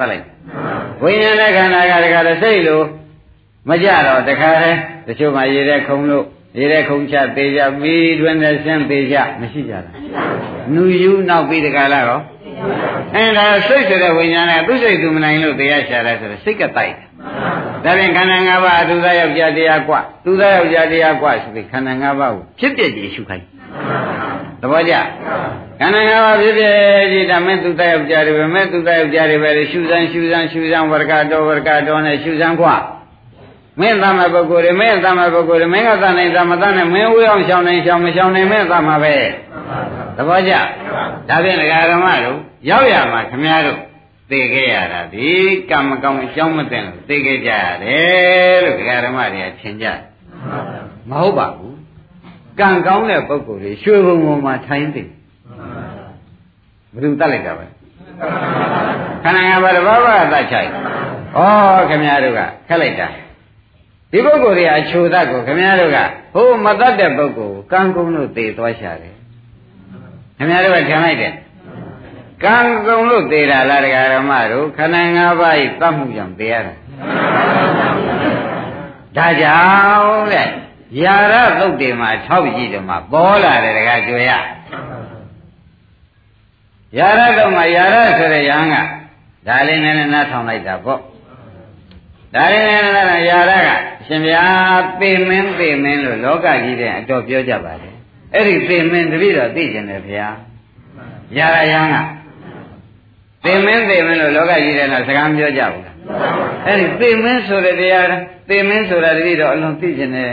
ဝိညာဉ်နဲ့ခန္ဓာကတခါတည်းစိတ်လို့မကြတော့တခါတည်းတချို့မှရေတဲ့ခုံလို့ရေတဲ့ခုံချသေးကြပြီးတွင်နဲ့ဆင်းသေးကြမရှိကြတာနူယူနောက်ပြီးတခါလားရောအဲဒါစိတ်ဆိုတဲ့ဝိညာဉ်နဲ့သူ့စိတ်သူမနိုင်လို့တရားရှာတယ်ဆိုတော့စိတ်ကတိုက်ဒါဖြင့်ခန္ဓာ၅ပါးသူသားယောက်ျားတရားกว่าသူသားယောက်ျားတရားกว่าဆိုပြီးခန္ဓာ၅ပါးကိုဖြစ်ပြကြည့်ရှုခိုင်းသဘောကျခန္ဓာ၅ပါးဖြစ်ပြကြည့်ဒါမဲ့သူသားယောက်ျားတွေပဲမဲ့သူသားယောက်ျားတွေပဲရှုစမ်းရှုစမ်းရှုစမ်းဝရကတော်ဝရကတော်နဲ့ရှုစမ်းกว่าမင်းသမပုဂ္ဂိုလ်တွေမင်းသမပုဂ္ဂိုလ်တွေမင်းကသနိုင်သမသနဲ့မင်းဝေးအောင်ရှောင်းနိုင်ရှောင်းမရှောင်းနိုင်မင်းသမပဲသဘောကျဒါဖြင့်ဒကာဓမ္မတို့ရောက်ရမှာခမည်းတော်သိခဲ့ရတာဒီကံမကောင်းအကြောင်းမသိလို့သိခဲ့ကြရတယ်လို့ဒကာဓမ္မတွေကထင်ကြတယ်မဟုတ်ပါဘူးကံကောင်းတဲ့ပုဂ္ဂိုလ်တွေရွှေဘုံပေါ်မှာထိုင်သိဘယ်သူတတ်လိုက်တာပဲခန္ဓာငါးပါးတစ်ပါးပါးတတ်ချိုက်ဩခင်ဗျားတို့ကခက်လိုက်တာဒီပုဂ္ဂိုလ်တွေအချိုတတ်ကိုခင်ဗျားတို့ကဟိုမတတ်တဲ့ပုဂ္ဂိုလ်ကံကုန်လို့သေသွားရှာတယ်ခင်ဗျားတို့ကထင်လိုက်တယ်ကံကုန်လို့သေတာလားတရားဓမ္မတို့ခန္ဓာ၅ပါးဤတတ်မှုကြောင့်သေရတာဒါကြောင့်လေယာရသုတ်တေမှာ၆ကြည့်တယ်မှာပေါ်လာတယ်တကားကြွရယာရတော့မှာယာရဆိုတဲ့ယဟန်ကဒါလေးနဲ့နဲ့နားထောင်လိုက်တာပေါ့ဒါလေးနဲ့နဲ့ယာရကရှင်ဗျာသေမင်းသေမင်းလို့လောကကြီးတဲ့အတော်ပြောကြပါတယ်အဲ့ဒီသေမင်းတပည့်တော်သိကျင်တယ်ဗျာယာရယဟန်ကသေမင်းသေမင်းလို့လောကကြီးတဲ့လားစကားပြောကြဘူးလားအဲ့ဒီသေမင်းဆိုတဲ့တရားသေမင်းဆိုတာတပည့်တော်အလွန်သိကျင်တယ်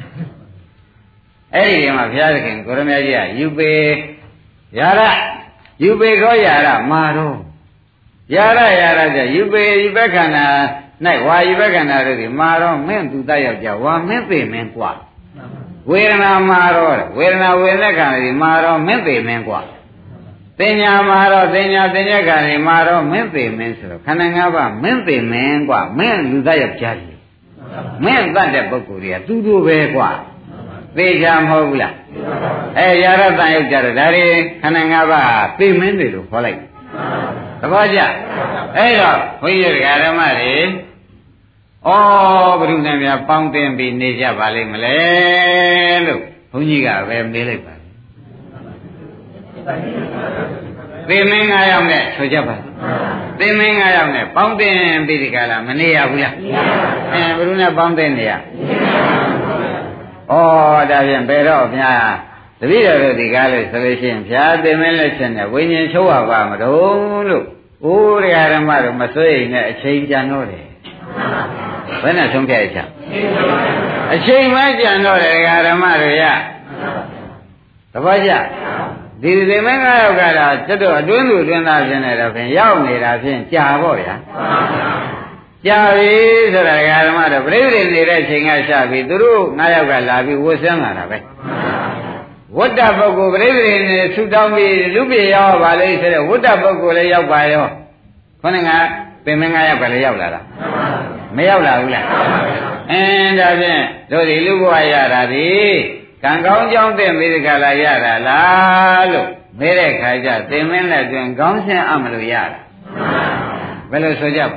အဲ့ဒီမှာဘုရားသခင်ကိုရမကြီးကယူပေယာရယူပေခောယာရမာရောယာရယာရကျယူပေယူဘခန္ဓာ၌ဝါယူဘခန္ဓာတို့ဒီမာရောမင်းသူတတ်ယောက်ျားဝါမင်းပေမင်းกว่าဝေဒနာမာရောဝေဒนาဝေဒနာခန္ဓာဒီမာရောမင်းပေမင်းกว่าတင်ညာမာရောတင်ညာတင်ညာခန္ဓာဒီမာရောမင်းပေမင်းဆိုတော့ခန္ဓာ၅ပါးမင်းပေမင်းกว่าမင်းလူတတ်ယောက်ျားကြီးမင်းတတ်တဲ့ပုဂ္ဂိုလ်တွေကသူတို့ပဲกว่าသေချာမဟုတ်ဘူးလားအဲရာရတန်ရောက်ကြတော့ဒါတွေခန္ဓာ၅ပါးသိမင်းတွေလို့ခေါ်လိုက်သဘောကျအဲ့တော့ဘုန်းကြီးဓမ္မတွေဩဘုရုနဲ့များပေါင်းတင်ပြီးနေကြပါလိမ့်မလဲလို့ဘုန်းကြီးကပဲမေးလိုက်ပါသိမင်း၅ယောက်နဲ့ဆိုကြပါသိမင်း၅ယောက်နဲ့ပေါင်းတင်ပြီးဒီကလာမနေရဘူးလားအဲဘုရုနဲ့ပေါင်းတင်နေရဩဒါဖြင့်ဘယ်တော့ဗျာတပည့်တော်တို့ဒီကားလို့ဆိုလို့ရှိရင်ဗျာသင်မင်းလက်ချက်နဲ့ဝိညာဉ်ချုပ်ရပါမလို့လို့အိုးတရားဓမ္မတို့မဆွေးရင်လည်းအချိန်ကြံတော့တယ်ဘယ်နဲ့ဆုံးဖြတ်ရချအချိန်မှကြံတော့တယ်တရားဓမ္မတို့ရသဘောကျဒီသင်မင်း၅ယောက်ကတော့ကျွတ်တော့အတွင်းသူအတွင်းသားဖြစ်နေတော့ဖြင့်ရောက်နေတာဖြင့်ကြာပေါ့ဗျာကြာပြီဆိုတာဓမ္မတော့ပြိဋိနိနေတဲ့ချိန်ကရှာပြီးသူတို့၅ယောက်ကလာပြီးဝတ်ဆင်းလာတာပဲဝတ္တပုဂ္ဂိုလ်ပြိဋိနိဆူတောင်းပြီးလူပြေရောက်ပါလေဆိုတဲ့ဝတ္တပုဂ္ဂိုလ်လည်းရောက်ပါရောခေါင်းကပင်မ၅ယောက်ကလည်းရောက်လာတာမရောက်လာဘူးလားအင်းဒါဖြင့်တို့ဒီလူဘဝရတာဒီကံကောင်းကြောင်းတဲ့မိဒကလာရတာလားလို့မေးတဲ့ခါကျသင်မင်းလက်တွင်ကောင်းရှင်းအမလို့ရတာဘယ်လိုဆိုကြပါ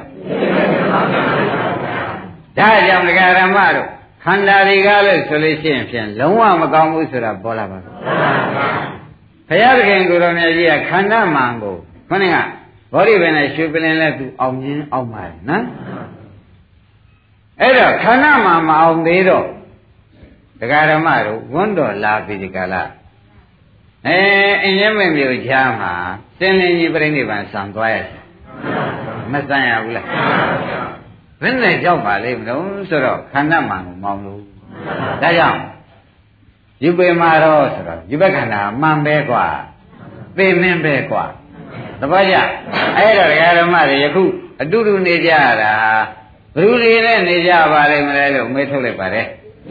ဒါကြောင့်ဒကာရမတို့ခန္ဓာတွေကလည်းဆိုလို့ရှိရင်ဖြင့်လုံးဝမကောင်းဘူးဆိုတာပေါ်လာပါဘူးဘုရားသခင်ကိုယ်တော်မြတ်ကြီးကခန္ဓာမှန်ကိုခေါင်းကဘောဓိပင်နဲ့ရွှေပလင်နဲ့သူအောင်မြင်အောင်ပါတယ်နော်အဲ့တော့ခန္ဓာမှမအောင်သေးတော့ဒကာရမတို့ဝန်းတော်လာပြီဒီကလာအဲအင်းရမမျိုးချားမှာစင်လင်းကြီးပြိဋိဘံဆံသွားရတယ်မဆံရဘူးလားဘယ်နဲ့ကြောက်ပါလိမ့်မလို့ဆိုတော့ခန္ဓာမှန်ကိုမောင်းလို့ဒါကြောင့်ယူပေမာတော့ဆိုတော့ယူဘခန္ဓာမှန်ပဲกว่าသိမင်းပဲกว่าသဘောကျအဲ့တော့ဒကာဓမ္မတွေယခုအတူတူနေကြရတာဘယ်သူတွေနဲ့နေကြပါလိမ့်မလဲလို့မေးထုတ်လိုက်ပါတယ်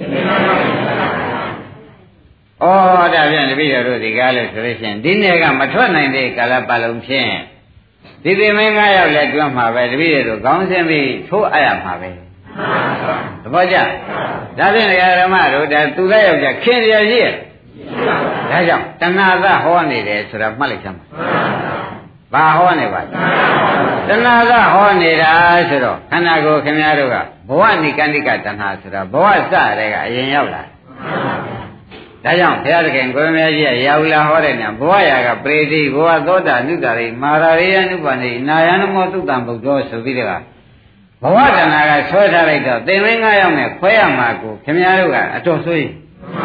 ဩဒါပြန်တပည့်တော်တို့ဒီကားလို့ဆိုလို့ရှိရင်ဒီနေ့ကမထွက်နိုင်တဲ့ကာလပတ်လုံးဖြင့်ဒီသိမင်း၅ယောက်လည်းတွန်းမှာပဲတပည့်တို့ခေါင်းဆင်းပြီးထိုးအပ်ရမှာပဲသဘောကျဒါဖြင့်ဓမ္မတို့ဒါသူသားယောက်ျားခင်ရရှိရဒါကြောင့်တဏှာသဟောနေတယ်ဆိုတာမှတ်လိုက်ချင်ပါဘဘာဟောနေပါလဲတဏှာကဟောနေတာဆိုတော့ခန္ဓာကိုယ်ခင်ဗျားတို့ကဘဝနိကန္တိကတဏှာဆိုတာဘဝစတဲ့ကအရင်ရောက်လာဒါကြောင့်ဘုရားသခင်ကိုရမကြီးကရာဟုလာဟောတဲ့ညဘဝရာကပရိတိဘဝသောတာနုတာရိမာရရိယနုပန္နိနာယနမောသုတံဗုဒ္ဓောဆိုပြီးတော့ဘဝတဏှာကဆွဲထားလိုက်တော့သင်္ဝင်း၅ယောက်နဲ့ခွဲရမှာကိုခင်ဗျားတို့ကအတော်ဆိုရင်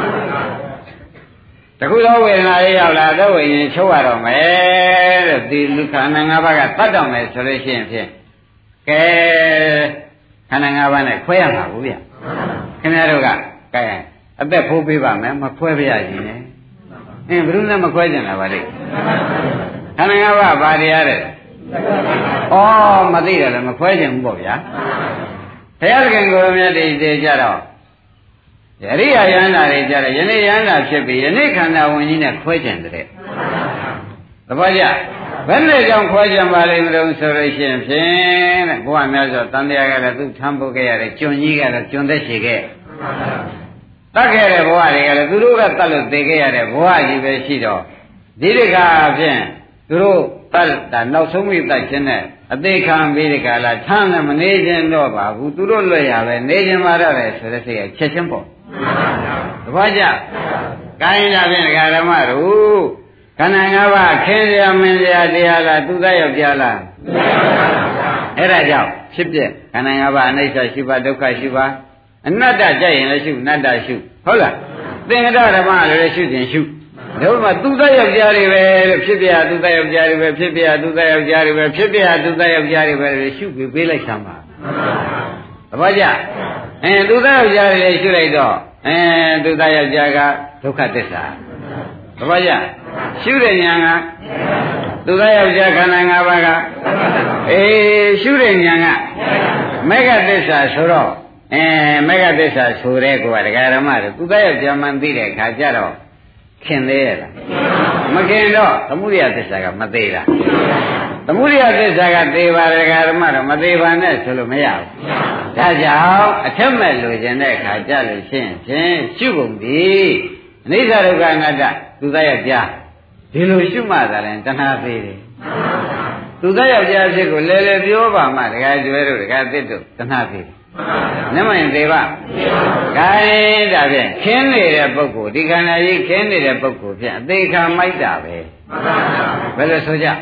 တခုသောဝေဒနာလေးရောက်လာတော့ဝိညာဉ်ချုပ်ရတော့မယ်တဲ့ဒီလူခန္ဓာ၅ပါးကတတ်တော်မယ်ဆိုလို့ရှိရင်ဖြင့်ကဲခန္ဓာ၅ပါးနဲ့ခွဲရမှာဘူးဗျခင်ဗျားတို့ကကဲအသက်ဖိုးပေးပါမယ်မခွဲပြရရင်နဲ့အင်းဘယ်သူနဲ့မခွဲကြင်တာပါလေခန္ဓာ၅ပါးဘာတရားတဲ့ဩမသိတယ်လည်းမခွဲကြင်ဘူးပေါ့ဗျာဘုရားသခင်ကိုယ်တော်မြတ်တည်တည်ကြတော့ယရိယာယန္တာတွေကြတယ်ယနေ့ယန္တာဖြစ်ပြီးယနေ့ခန္ဓာဝင်ကြီးနဲ့ခွဲကြင်တဲ့သဘောကျဘယ်နဲ့ကြောင့်ခွဲကြင်ပါလိမ့်မလို့ဆိုလို့ရှိရင်ဖြင့်တဲ့ဘုရားများဆိုတန်တရားကလည်းသူထမ်းဖို့ခဲ့ရတယ်ကျွန်ကြီးကလည်းကျွန်သက်ရှိခဲ့တတ်ခဲ့တဲ့ဘဝတွေကလည်းသူတို့ကတတ်လို့သိခဲ့ရတဲ့ဘဝကြီးပဲရှိတော့ဒီတခါဖြင့်သူတို့တတ်တာနောက်ဆုံးမိတတ်ခြင်းနဲ့အသေးခံပြီးဒီကလာထမ်းလည်းမနေခြင်းတော့ပါဘူးသူတို့လွတ်ရပဲနေခြင်းမှာရတယ်ဆိုတဲ့စိတ်ကချက်ချင်းပေါ့တပည့်ကြကိုင်းလာဖြင့်ဒကာဓမ္မတို့ခန္ဓာ၅ပါးခင်းစရာမင်းစရာတရားလားသူသားယောက်ျားလားအဲ့ဒါကြောင့်ဖြစ်ပြခန္ဓာ၅ပါးအနိစ္စရှိပါဒုက္ခရှိပါအနတ္တကြိုက်ရင်လည်းရှုအနတ္တရှုဟုတ်လားသင်္ကတဓမ္မလည်းရှုခြင်းရှုဒါမှသူသားယောက်ျားတွေပဲလို့ဖြစ်ပြသူသားယောက်ျားတွေပဲဖြစ်ပြသူသားယောက်ျားတွေပဲဖြစ်ပြသူသားယောက်ျားတွေပဲရှုပြီးပေးလိုက်သမ်းပါသဘောကျအဲသူသားယောက်ျားတွေလည်းရှုလိုက်တော့အဲသူသားယောက်ျားကဒုက္ခသစ္စာသဘောကျရှုတဲ့ဉာဏ်ကသူသားယောက်ျားခန္ဓာ၅ပါးကအေးရှုတဲ့ဉာဏ်ကမေဃသစ္စာဆိုတော့အဲမေဃသစ္စာဆိုတဲ့ကောဒကာရမတို့သူသားယောက်ျားမှန်သိတဲ့ခါကျတော့ခင်သေးရလားမခင်တော့သမုဒိယသစ္စာကမသေးတာသမုဒိယသစ္စာကသေပါဒကာရမတော့မသေးပါနဲ့ဆိုလို့မရဘူးဒါကြောင့်အထက်မဲ့လိုချင်တဲ့အခါကြလို့ရှင်းဖြင့်ရှုကုန်ပြီအနိစ္စဒုက္ခအနတ္တသူသားယောက်ျားဒီလိုရှုမှသာလဲတဏှာသေးတယ်သူသားယောက်ျားဖြစ်ကိုလဲလဲပြောပါမှဒကာကျွဲတို့ဒကာသစ်တို့တဏှာသေးတယ်နမရင်သေးပါခိုင်းဒါဖြင့်ခင်းနေတဲ့ပုဂ္ဂိုလ်ဒီခန္ဓာကြီးခင်းနေတဲ့ပုဂ္ဂိုလ်ဖြင့်အသေးခံမိုက်တာပဲဘယ်လိုဆိုကြ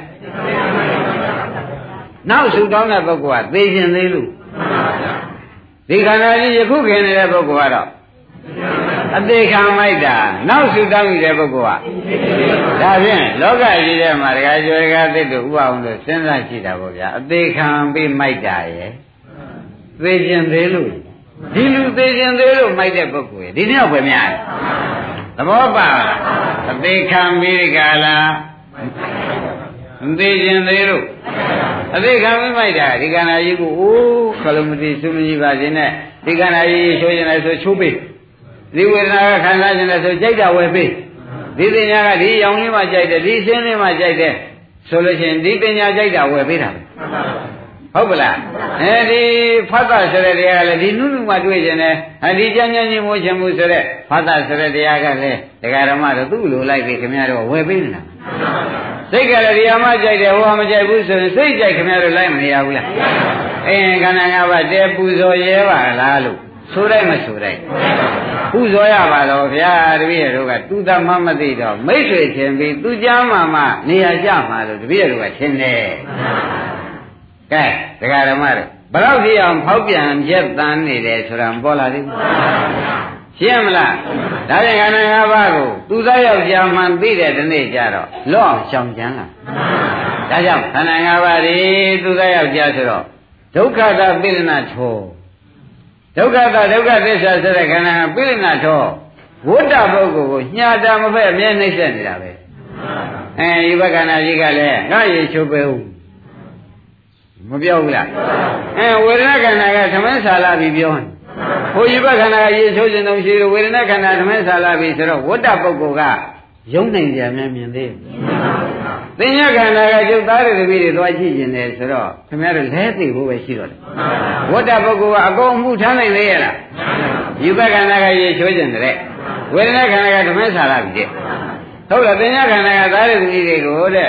နောက်ဆုတောင်းတဲ့ပုဂ္ဂိုလ်ကသေခြင်းသေးလို့ဒီခန္ဓာကြီးယခုခင်းနေတဲ့ပုဂ္ဂိုလ်ကတော့အသေးခံမိုက်တာနောက်ဆုတောင်းနေတဲ့ပုဂ္ဂိုလ်ကဒါဖြင့်လောကကြီးထဲမှာဒကာကျော်ဒကာသစ်တို့ဥပအောင်လို့စဉ်းစားကြည့်တာပေါ့ဗျာအသေးခံပြီးမိုက်တာရဲ့သေခြင်းသေးလို့ဒီလူသေခြင်းသေးလို့မိုက်တဲ့ပုဂ္ဂိုလ်ရဲ့ဒီနှစ်ယောက်ပဲများတယ်သဘောပါလားအသေးခံပြီးဒီကလာမသေခြင်းသေးလို့အသေးခံပြီးမိုက်တာဒီကန္နာကြီးကိုအိုးခလုံးမတိစုမကြီးပါစေနဲ့ဒီကန္နာကြီးချိုးရင်လည်းဆိုချိုးပေးဒီဝေဒနာကခံစားခြင်းလည်းဆိုကြိုက်တာဝယ်ပေးဒီပညာကဒီရောင်လေးမှကြိုက်တယ်ဒီရှင်းလေးမှကြိုက်တယ်ဆိုလို့ရှိရင်ဒီပညာကြိုက်တာဝယ်ပေးတာဟုတ်ပလားအဲဒီဖတ်တာဆိုတဲ့တရားကလည်းဒီနုနုမှတွေ့ခြင်းနဲ့အဲဒီကြမ်းကြမ်းချင်းမိုးချင်မှုဆိုတဲ့ဖတ်တာဆိုတဲ့တရားကလည်းဒကာဓမ္မတို့သူ့လိုလိုက်ပြီးခင်ဗျားတို့ဝယ်ပေးနေတာစိတ်ကလည်းဒီအမှကြိုက်တယ်ဟောမကြိုက်ဘူးဆိုရင်စိတ်ကြိုက်ခင်ဗျားတို့လိုက်မနေရဘူးလားအင်းခန္ဓာ၅ပါးတဲပူဇော်ရဲပါလားလို့ဆိုလိုက်မဆိုလိုက်ပူဇော်ရပါတော့ဗျာတပည့်တို့ကသူတမမသိတော့မိတ်ဆွေချင်းပြီးသူကြားမှမှနေရာကျမှလို့တပည့်တို့ကထင်တယ်ကဲဒကာဓမ္မတို့ဘယ်တော့ဒီအောင်ဖောက်ပြန်ရက်တန်းနေတယ်ဆိုတာမပေါ်လာသေးဘူးရှင်းမလားဒါပြန်ခန္ဓာ၅ပါးကိုသူသားယောက်ျားမှန်သိတဲ့ဒီနေ့ကျတော့လော့အောင်ရှောင်ကြံလားဒါကြောင့်ခန္ဓာ၅ပါးဒီသူသားယောက်ျားဆိုတော့ဒုက္ခသာပိလနာထောဒုက္ခသာဒုက္ခသစ္စာဆိုတဲ့ခန္ဓာပိလနာထောဝဋ္ဌပုဂ္ဂိုလ်ကိုညှာတာမဖက်အမြဲနှိမ့်ဆက်နေတာပဲအဲဒီဘခန္ဓာကြီးကလည်းငါရေချုပ်ပဲဦးမပြောဘူးလားအဲဝေဒနာခန္ဓာကသမင်းဆာလာပြီးပြောတယ်ဘုရားဘခန္ဓာကရေချိုးခြင်းတော့ရှိတယ်ဝေဒနာခန္ဓာသမင်းဆာလာပြီးဆိုတော့ဝဋ္ဌပုဂ္ဂိုလ်ကယုံနိုင်ကြများမြင်သေးသင်္ညခန္ဓာကကျုပ်သားတွေတပည့်တွေသွားကြည့်ခြင်းတယ်ဆိုတော့ခင်ဗျားတို့လဲသိဖို့ပဲရှိတော့တယ်ဝဋ္ဌပုဂ္ဂိုလ်ကအကုန်မှုထားနိုင်လေရလားယူဘခန္ဓာကရေချိုးခြင်းတဲ့ဝေဒနာခန္ဓာကသမင်းဆာလာပြီးတဲ့ဟုတ်လားသင်္ညခန္ဓာကသားတွေတပည့်တွေကိုတဲ့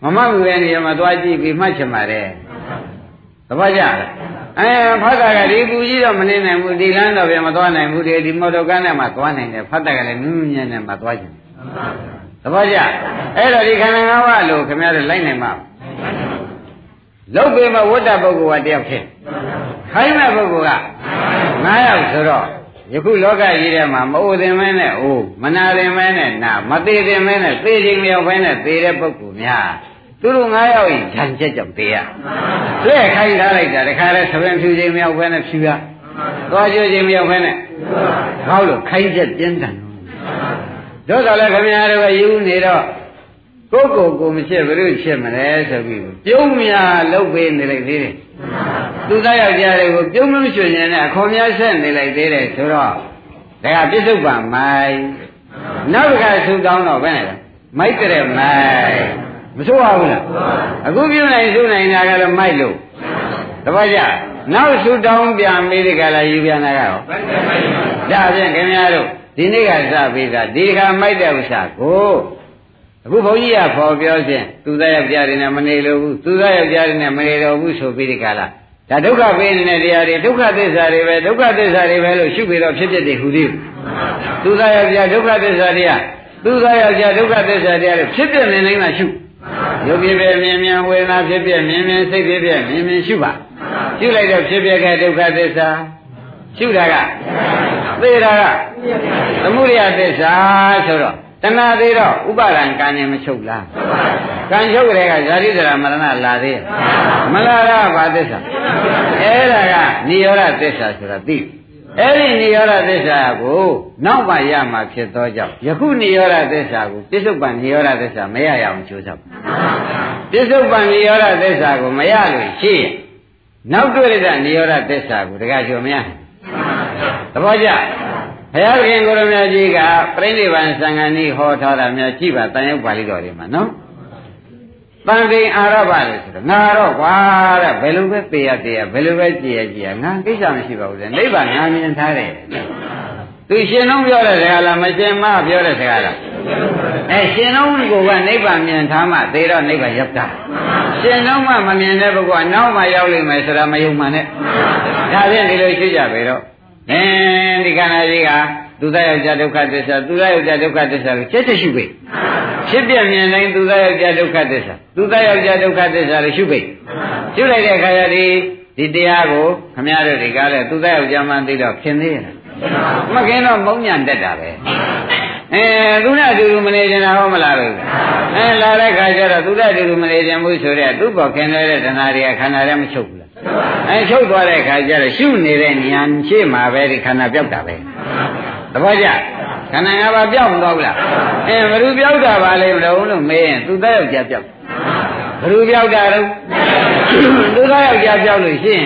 မမဘူးတဲ့နေရာမှာသွားကြည့်ပြီးမှတ်ချင်ပါတယ်သဘောကျလားအဲဖတ်တာကဒီပူကြီးတော့မနေနိုင်ဘူးဒီလမ်းတော့ပြန်မသွားနိုင်ဘူးဒီဒီမော်တော်ကားနဲ့မှသွားနိုင်တယ်ဖတ်တာကလည်းနူးနူးညံ့ညံ့မှသွားချင်သဘောကျအဲ့တော့ဒီခန္ဓာ၅ပါးလို့ခင်ဗျားတို့လိုက်နိုင်မှာလုတ်ပေမဲ့ဝတ္တပုဂ္ဂိုလ်ကတယောက်ဖြစ်ခိုင်းမဲ့ပုဂ္ဂိုလ်က၅ယောက်ဆိုတော့ယခုလောကကြီးထဲမှာမအိုသင်မဲနဲ့အိုးမနာသင်မဲနဲ့နာမသေးသင်မဲနဲ့သေခြင်းမရောက်ဘဲနဲ့သေတဲ့ပုဂ္ဂိုလ်များသူတို့၅ယောက်ဤဉာဏ်ချက်ကြောင့်သေရတွေ့ခိုင်းထားလိုက်တာတခါလဲသဘင်ဖြူခြင်းမရောက်ဘဲနဲ့ဖြူရသွားကြခြင်းမရောက်ဘဲနဲ့ဟောလို့ခိုင်းချက်ပြင်းတယ်တို့တော့လည်းခင်ဗျားတို့ကယူနေတော့ကိုယ်ကိုယ်ကိုမဖြစ်ဘယ်လိုဖြစ်မလဲဆိုပြီးပြုံးများလှုပ်ပေးနေလိုက်သေးတယ်သူသားယောက်ျားတွေကိုပြုံးမရွှင်ရင်လည်းအခေါ်များဆက်နေလိုက်သေးတယ်ဆိုတော့ဒါကပြစ္ဆုတ်ပံမိုင်နောက်တစ်ခါဆူတောင်းတော့ဘယ်နဲ့လဲမိုက်တဲ့မိုင်မဆိုးပါဘူးလားအခုပြုနိုင်ဆူနိုင်တာကတော့မိုက်လို့တပည့်ကြနောက်ဆူတောင်းပြန်မေးဒီကလာယူပြန်တာကတော့ဒါဖြင့်ခင်ဗျားတို့ဒီနေ့ကစပြီးသားဒီခါမိုက်တဲ့ဥစ္စာကိုအခုဘုန်းကြီးကဖော်ပြောခြင်းသူသားယောက်ျားတွေနဲ့မနေလို့ဘူးသူသားယောက်ျားတွေနဲ့မနေတော့ဘူးဆိုပြီးဒီကလာဒါဒုက္ခပေးနေတဲ့တရားတွေဒုက္ခသစ္စာတွေပဲဒုက္ခသစ္စာတွေပဲလို့ရှုပြီးတော့ဖြစ်ဖြစ်တွေဟူသည်သူသားယောက်ျားဒုက္ခသစ္စာတရားသူသားယောက်ျားဒုက္ခသစ္စာတရားတွေဖြစ်ဖြစ်နေနေမှရှုရုပ်ဖြစ်ဖြစ်မြင်မြင်ဝေဒနာဖြစ်ဖြစ်မြင်မြင်စိတ်ဖြစ်ဖြစ်မြင်မြင်ရှုပါရှုလိုက်တော့ဖြစ်ဖြစ်ခဲ့ဒုက္ခသစ္စာရှုတာကသေတာကသမုဒယသစ္စာဆိုတော့တဏှာသေးတော့ဥပါဒံကံရင်မချုပ်လားကံချုပ်ကြတဲ့ကဇာတိဇရာမရဏလာသေးမလာရဘာသစ္စာအဲ့ဒါကနိရောဓသစ္စာဆိုတာသိအဲ့ဒီနိရောဓသစ္စာကိုနောက်မှရမှာဖြစ်သောကြောင့်ယခုနိရောဓသစ္စာကိုပြစ္ဆုတ်ပံနိရောဓသစ္စာမရရအောင်ကြိုးစားပြစ္ဆုတ်ပံနိရောဓသစ္စာကိုမရလို့ရှိရင်နောက်တွေ့တဲ့နိရောဓသစ္စာကိုတကယ်ကြုံမရသဘောကျဘုရားခင်ကိုရမကြီးကပြိဋိဘံသံဃာနည်းဟောထားတာများကြည့်ပါတန်ရုပ်ပါဠိတော်တွေမှာနော်တန်ခိန်အာရဘလို့ဆိုတော့ငါတော့ကွာတဲ့ဘယ်လိုပဲပေရပေရဘယ်လိုပဲကြည်ရကြည်ရငါကိစ္စမရှိပါဘူးလေနိဗ္ဗာန်ငါမြင်ထားတယ်သူရှင်လုံးပြောတဲ့စကားလားမရှင်မပြောတဲ့စကားလားအဲရှင်လုံးကိုကနိဗ္ဗာန်မြင်ထားမှသေတော့နိဗ္ဗာန်ရောက်တာရှင်လုံးမှမမြင်တဲ့ပုဂ္ဂိုလ်ကနောက်မှရောက်လိမ့်မယ်ဆိုတာမယုံမှနဲ့ဒါဖြင့်ဒီလိုရှိကြပဲတော့အင်းဒီခန္ဓာကြီးကသူသားယောက်ျားဒုက္ခသစ္စာသူသားယောက်ျားဒုက္ခသစ္စာကိုချက်ချက်ရှုပိဖြစ်ပြမြင်တိုင်းသူသားယောက်ျားဒုက္ခသစ္စာသူသားယောက်ျားဒုက္ခသစ္စာကိုရှုပိရှုလိုက်တဲ့အခါကျဒီဒီတရားကိုခမည်းတော်တွေကလည်းသူသားယောက်ျားမှသိတော့ခင်သေးရဲ့မခင်တော့မုံညံတက်တာပဲအဲသူနဲ့အတူတူမနေကြတာဟောမလားလို့အဲလာတဲ့ခါကျတော့သူနဲ့အတူတူမနေကြဘူးဆိုတော့သူ့ဘောခင်တဲ့တဏှာတွေကခန္ဓာထဲမချုပ်ဘူးလားအဲချုပ်သွားတဲ့ခါကျတော့ရှုနေတဲ့ဉာဏ်ရှိမှပဲဒီခန္ဓာပြောက်တာပဲသဘောကျခန္ဓာငါးပါးပြောက်မသွားဘူးလားအဲဘယ်သူပြောက်တာပါလဲမလို့လို့မေးရင်သူသားယောက်ျားပြောက်ဘယ်သူပြောက်တာတော့သူသားယောက်ျားပြောက်လို့ရှိရင်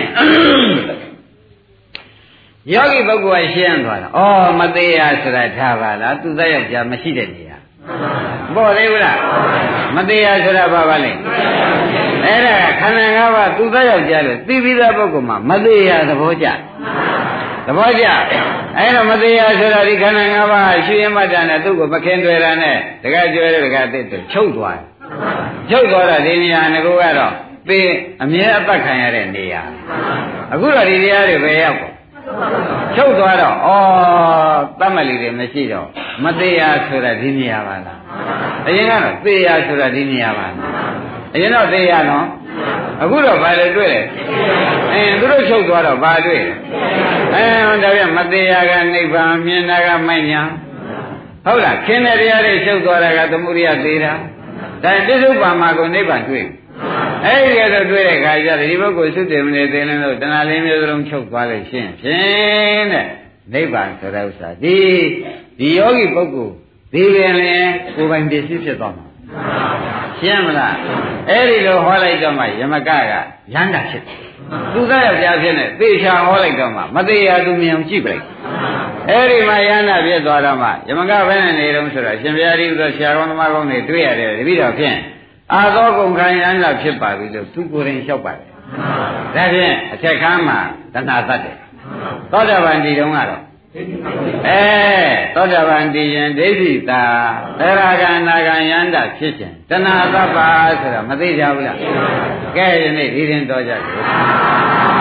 ယောဂီပုဂ္ဂိုလ်ကရှင်းသွားတာဩမသေးရဆိုတာထားပါလားသူသားယောက်ျားမရှိတဲ့နေရာပေါ်သေးဘူးလားမသေးရဆိုတာဘာပါလဲအဲ့ဒါခန္ဓာ၅ပါးသူသားယောက်ျားလို့သိပြီးသားပုဂ္ဂိုလ်မှာမသေးရသဘောကျသဘောကျအဲ့တော့မသေးရဆိုတာဒီခန္ဓာ၅ပါးရှုရင်မှတ်တာနဲ့သူ့ကိုမခင်တွေ့တာနဲ့တကယ်ကျွဲတဲ့တကယ်သိတယ်ချုပ်သွားတယ်ချုပ်သွားတာဒီနေရာငကိုကတော့သိအမြဲအပတ်ခံရတဲ့နေရာအခုတော့ဒီတရားတွေပဲရောက်ပေါ့ချုပ်သွားတော့ဩတတ်မလီတွေမရှိတော့မသေးရဆိုတာဒီနေရာပါလားအရင်ကတော့သေရဆိုတာဒီနေရာပါလားအရင်တော့သေရနော်အခုတော့ဘာလဲတွေ့လဲအင်းသူတို့ချုပ်သွားတော့ဘာတွေ့လဲအဲဒါပြန်မသေးရကနိဗ္ဗာန်မြင်တာကမိုက်ညာဟုတ်လားခင်းတဲ့တရားတွေချုပ်သွားတာကသမုဒိယသေးတာဒါပြစ္ဆုတ်ပံမှာကိုနိဗ္ဗာန်တွေ့အဲ့ဒီကတော့တွေ့တဲ့ခါကျဒီပုဂ္ဂိုလ်သုတေမနေသေးလို့တဏှာလေးမျိုးစလုံးချုပ်သွားလို့ရှင်းဖြင့်တဲ့နိဗ္ဗာန်ဆိုတဲ့ဥစ္စာဒီဒီယောဂီပုဂ္ဂိုလ်ဒီပင်လည်းကိုယ်ပိုင်ပစ္စည်းဖြစ်သွားမှာရှင်းမလားအဲ့ဒီလိုဟောလိုက်တော့မှယမကကရမ်းတာဖြစ်တယ်သူသားယောက်ျားဖြစ်နေသေချာဟောလိုက်တော့မှမသေးရသူမြင်အောင်ကြည့်ပလိုက်အဲ့ဒီမှာရမ်းတာဖြစ်သွားတော့မှယမကဘယ်နဲ့နေတုံးဆိုတော့ရှင်ဘုရားကြီးတို့ဆရာကောင်းသမားကောင်းတွေတွေ့ရတယ်တပည့်တော်ဖြင့်အာသောကုန်ခံရမ်းတာဖြစ်ပါပြီလို့သူကိုယ်တိုင်လျှောက်ပါတယ်ဒါဖြင့်အထက်ခန်းမှာတဏှာသတ်တယ်သောတာပန်ဒီတုန်းကတော့အဲသောတာပန်တည်ရင်ဒိဋ္ဌိသာသရဂံနာဂံယန္တာဖြစ်ခြင်းတဏှာသဗ္ဗာဆိုတာမသိကြဘူးလားကဲယနေ့ဒီရင်တော်ကြတယ်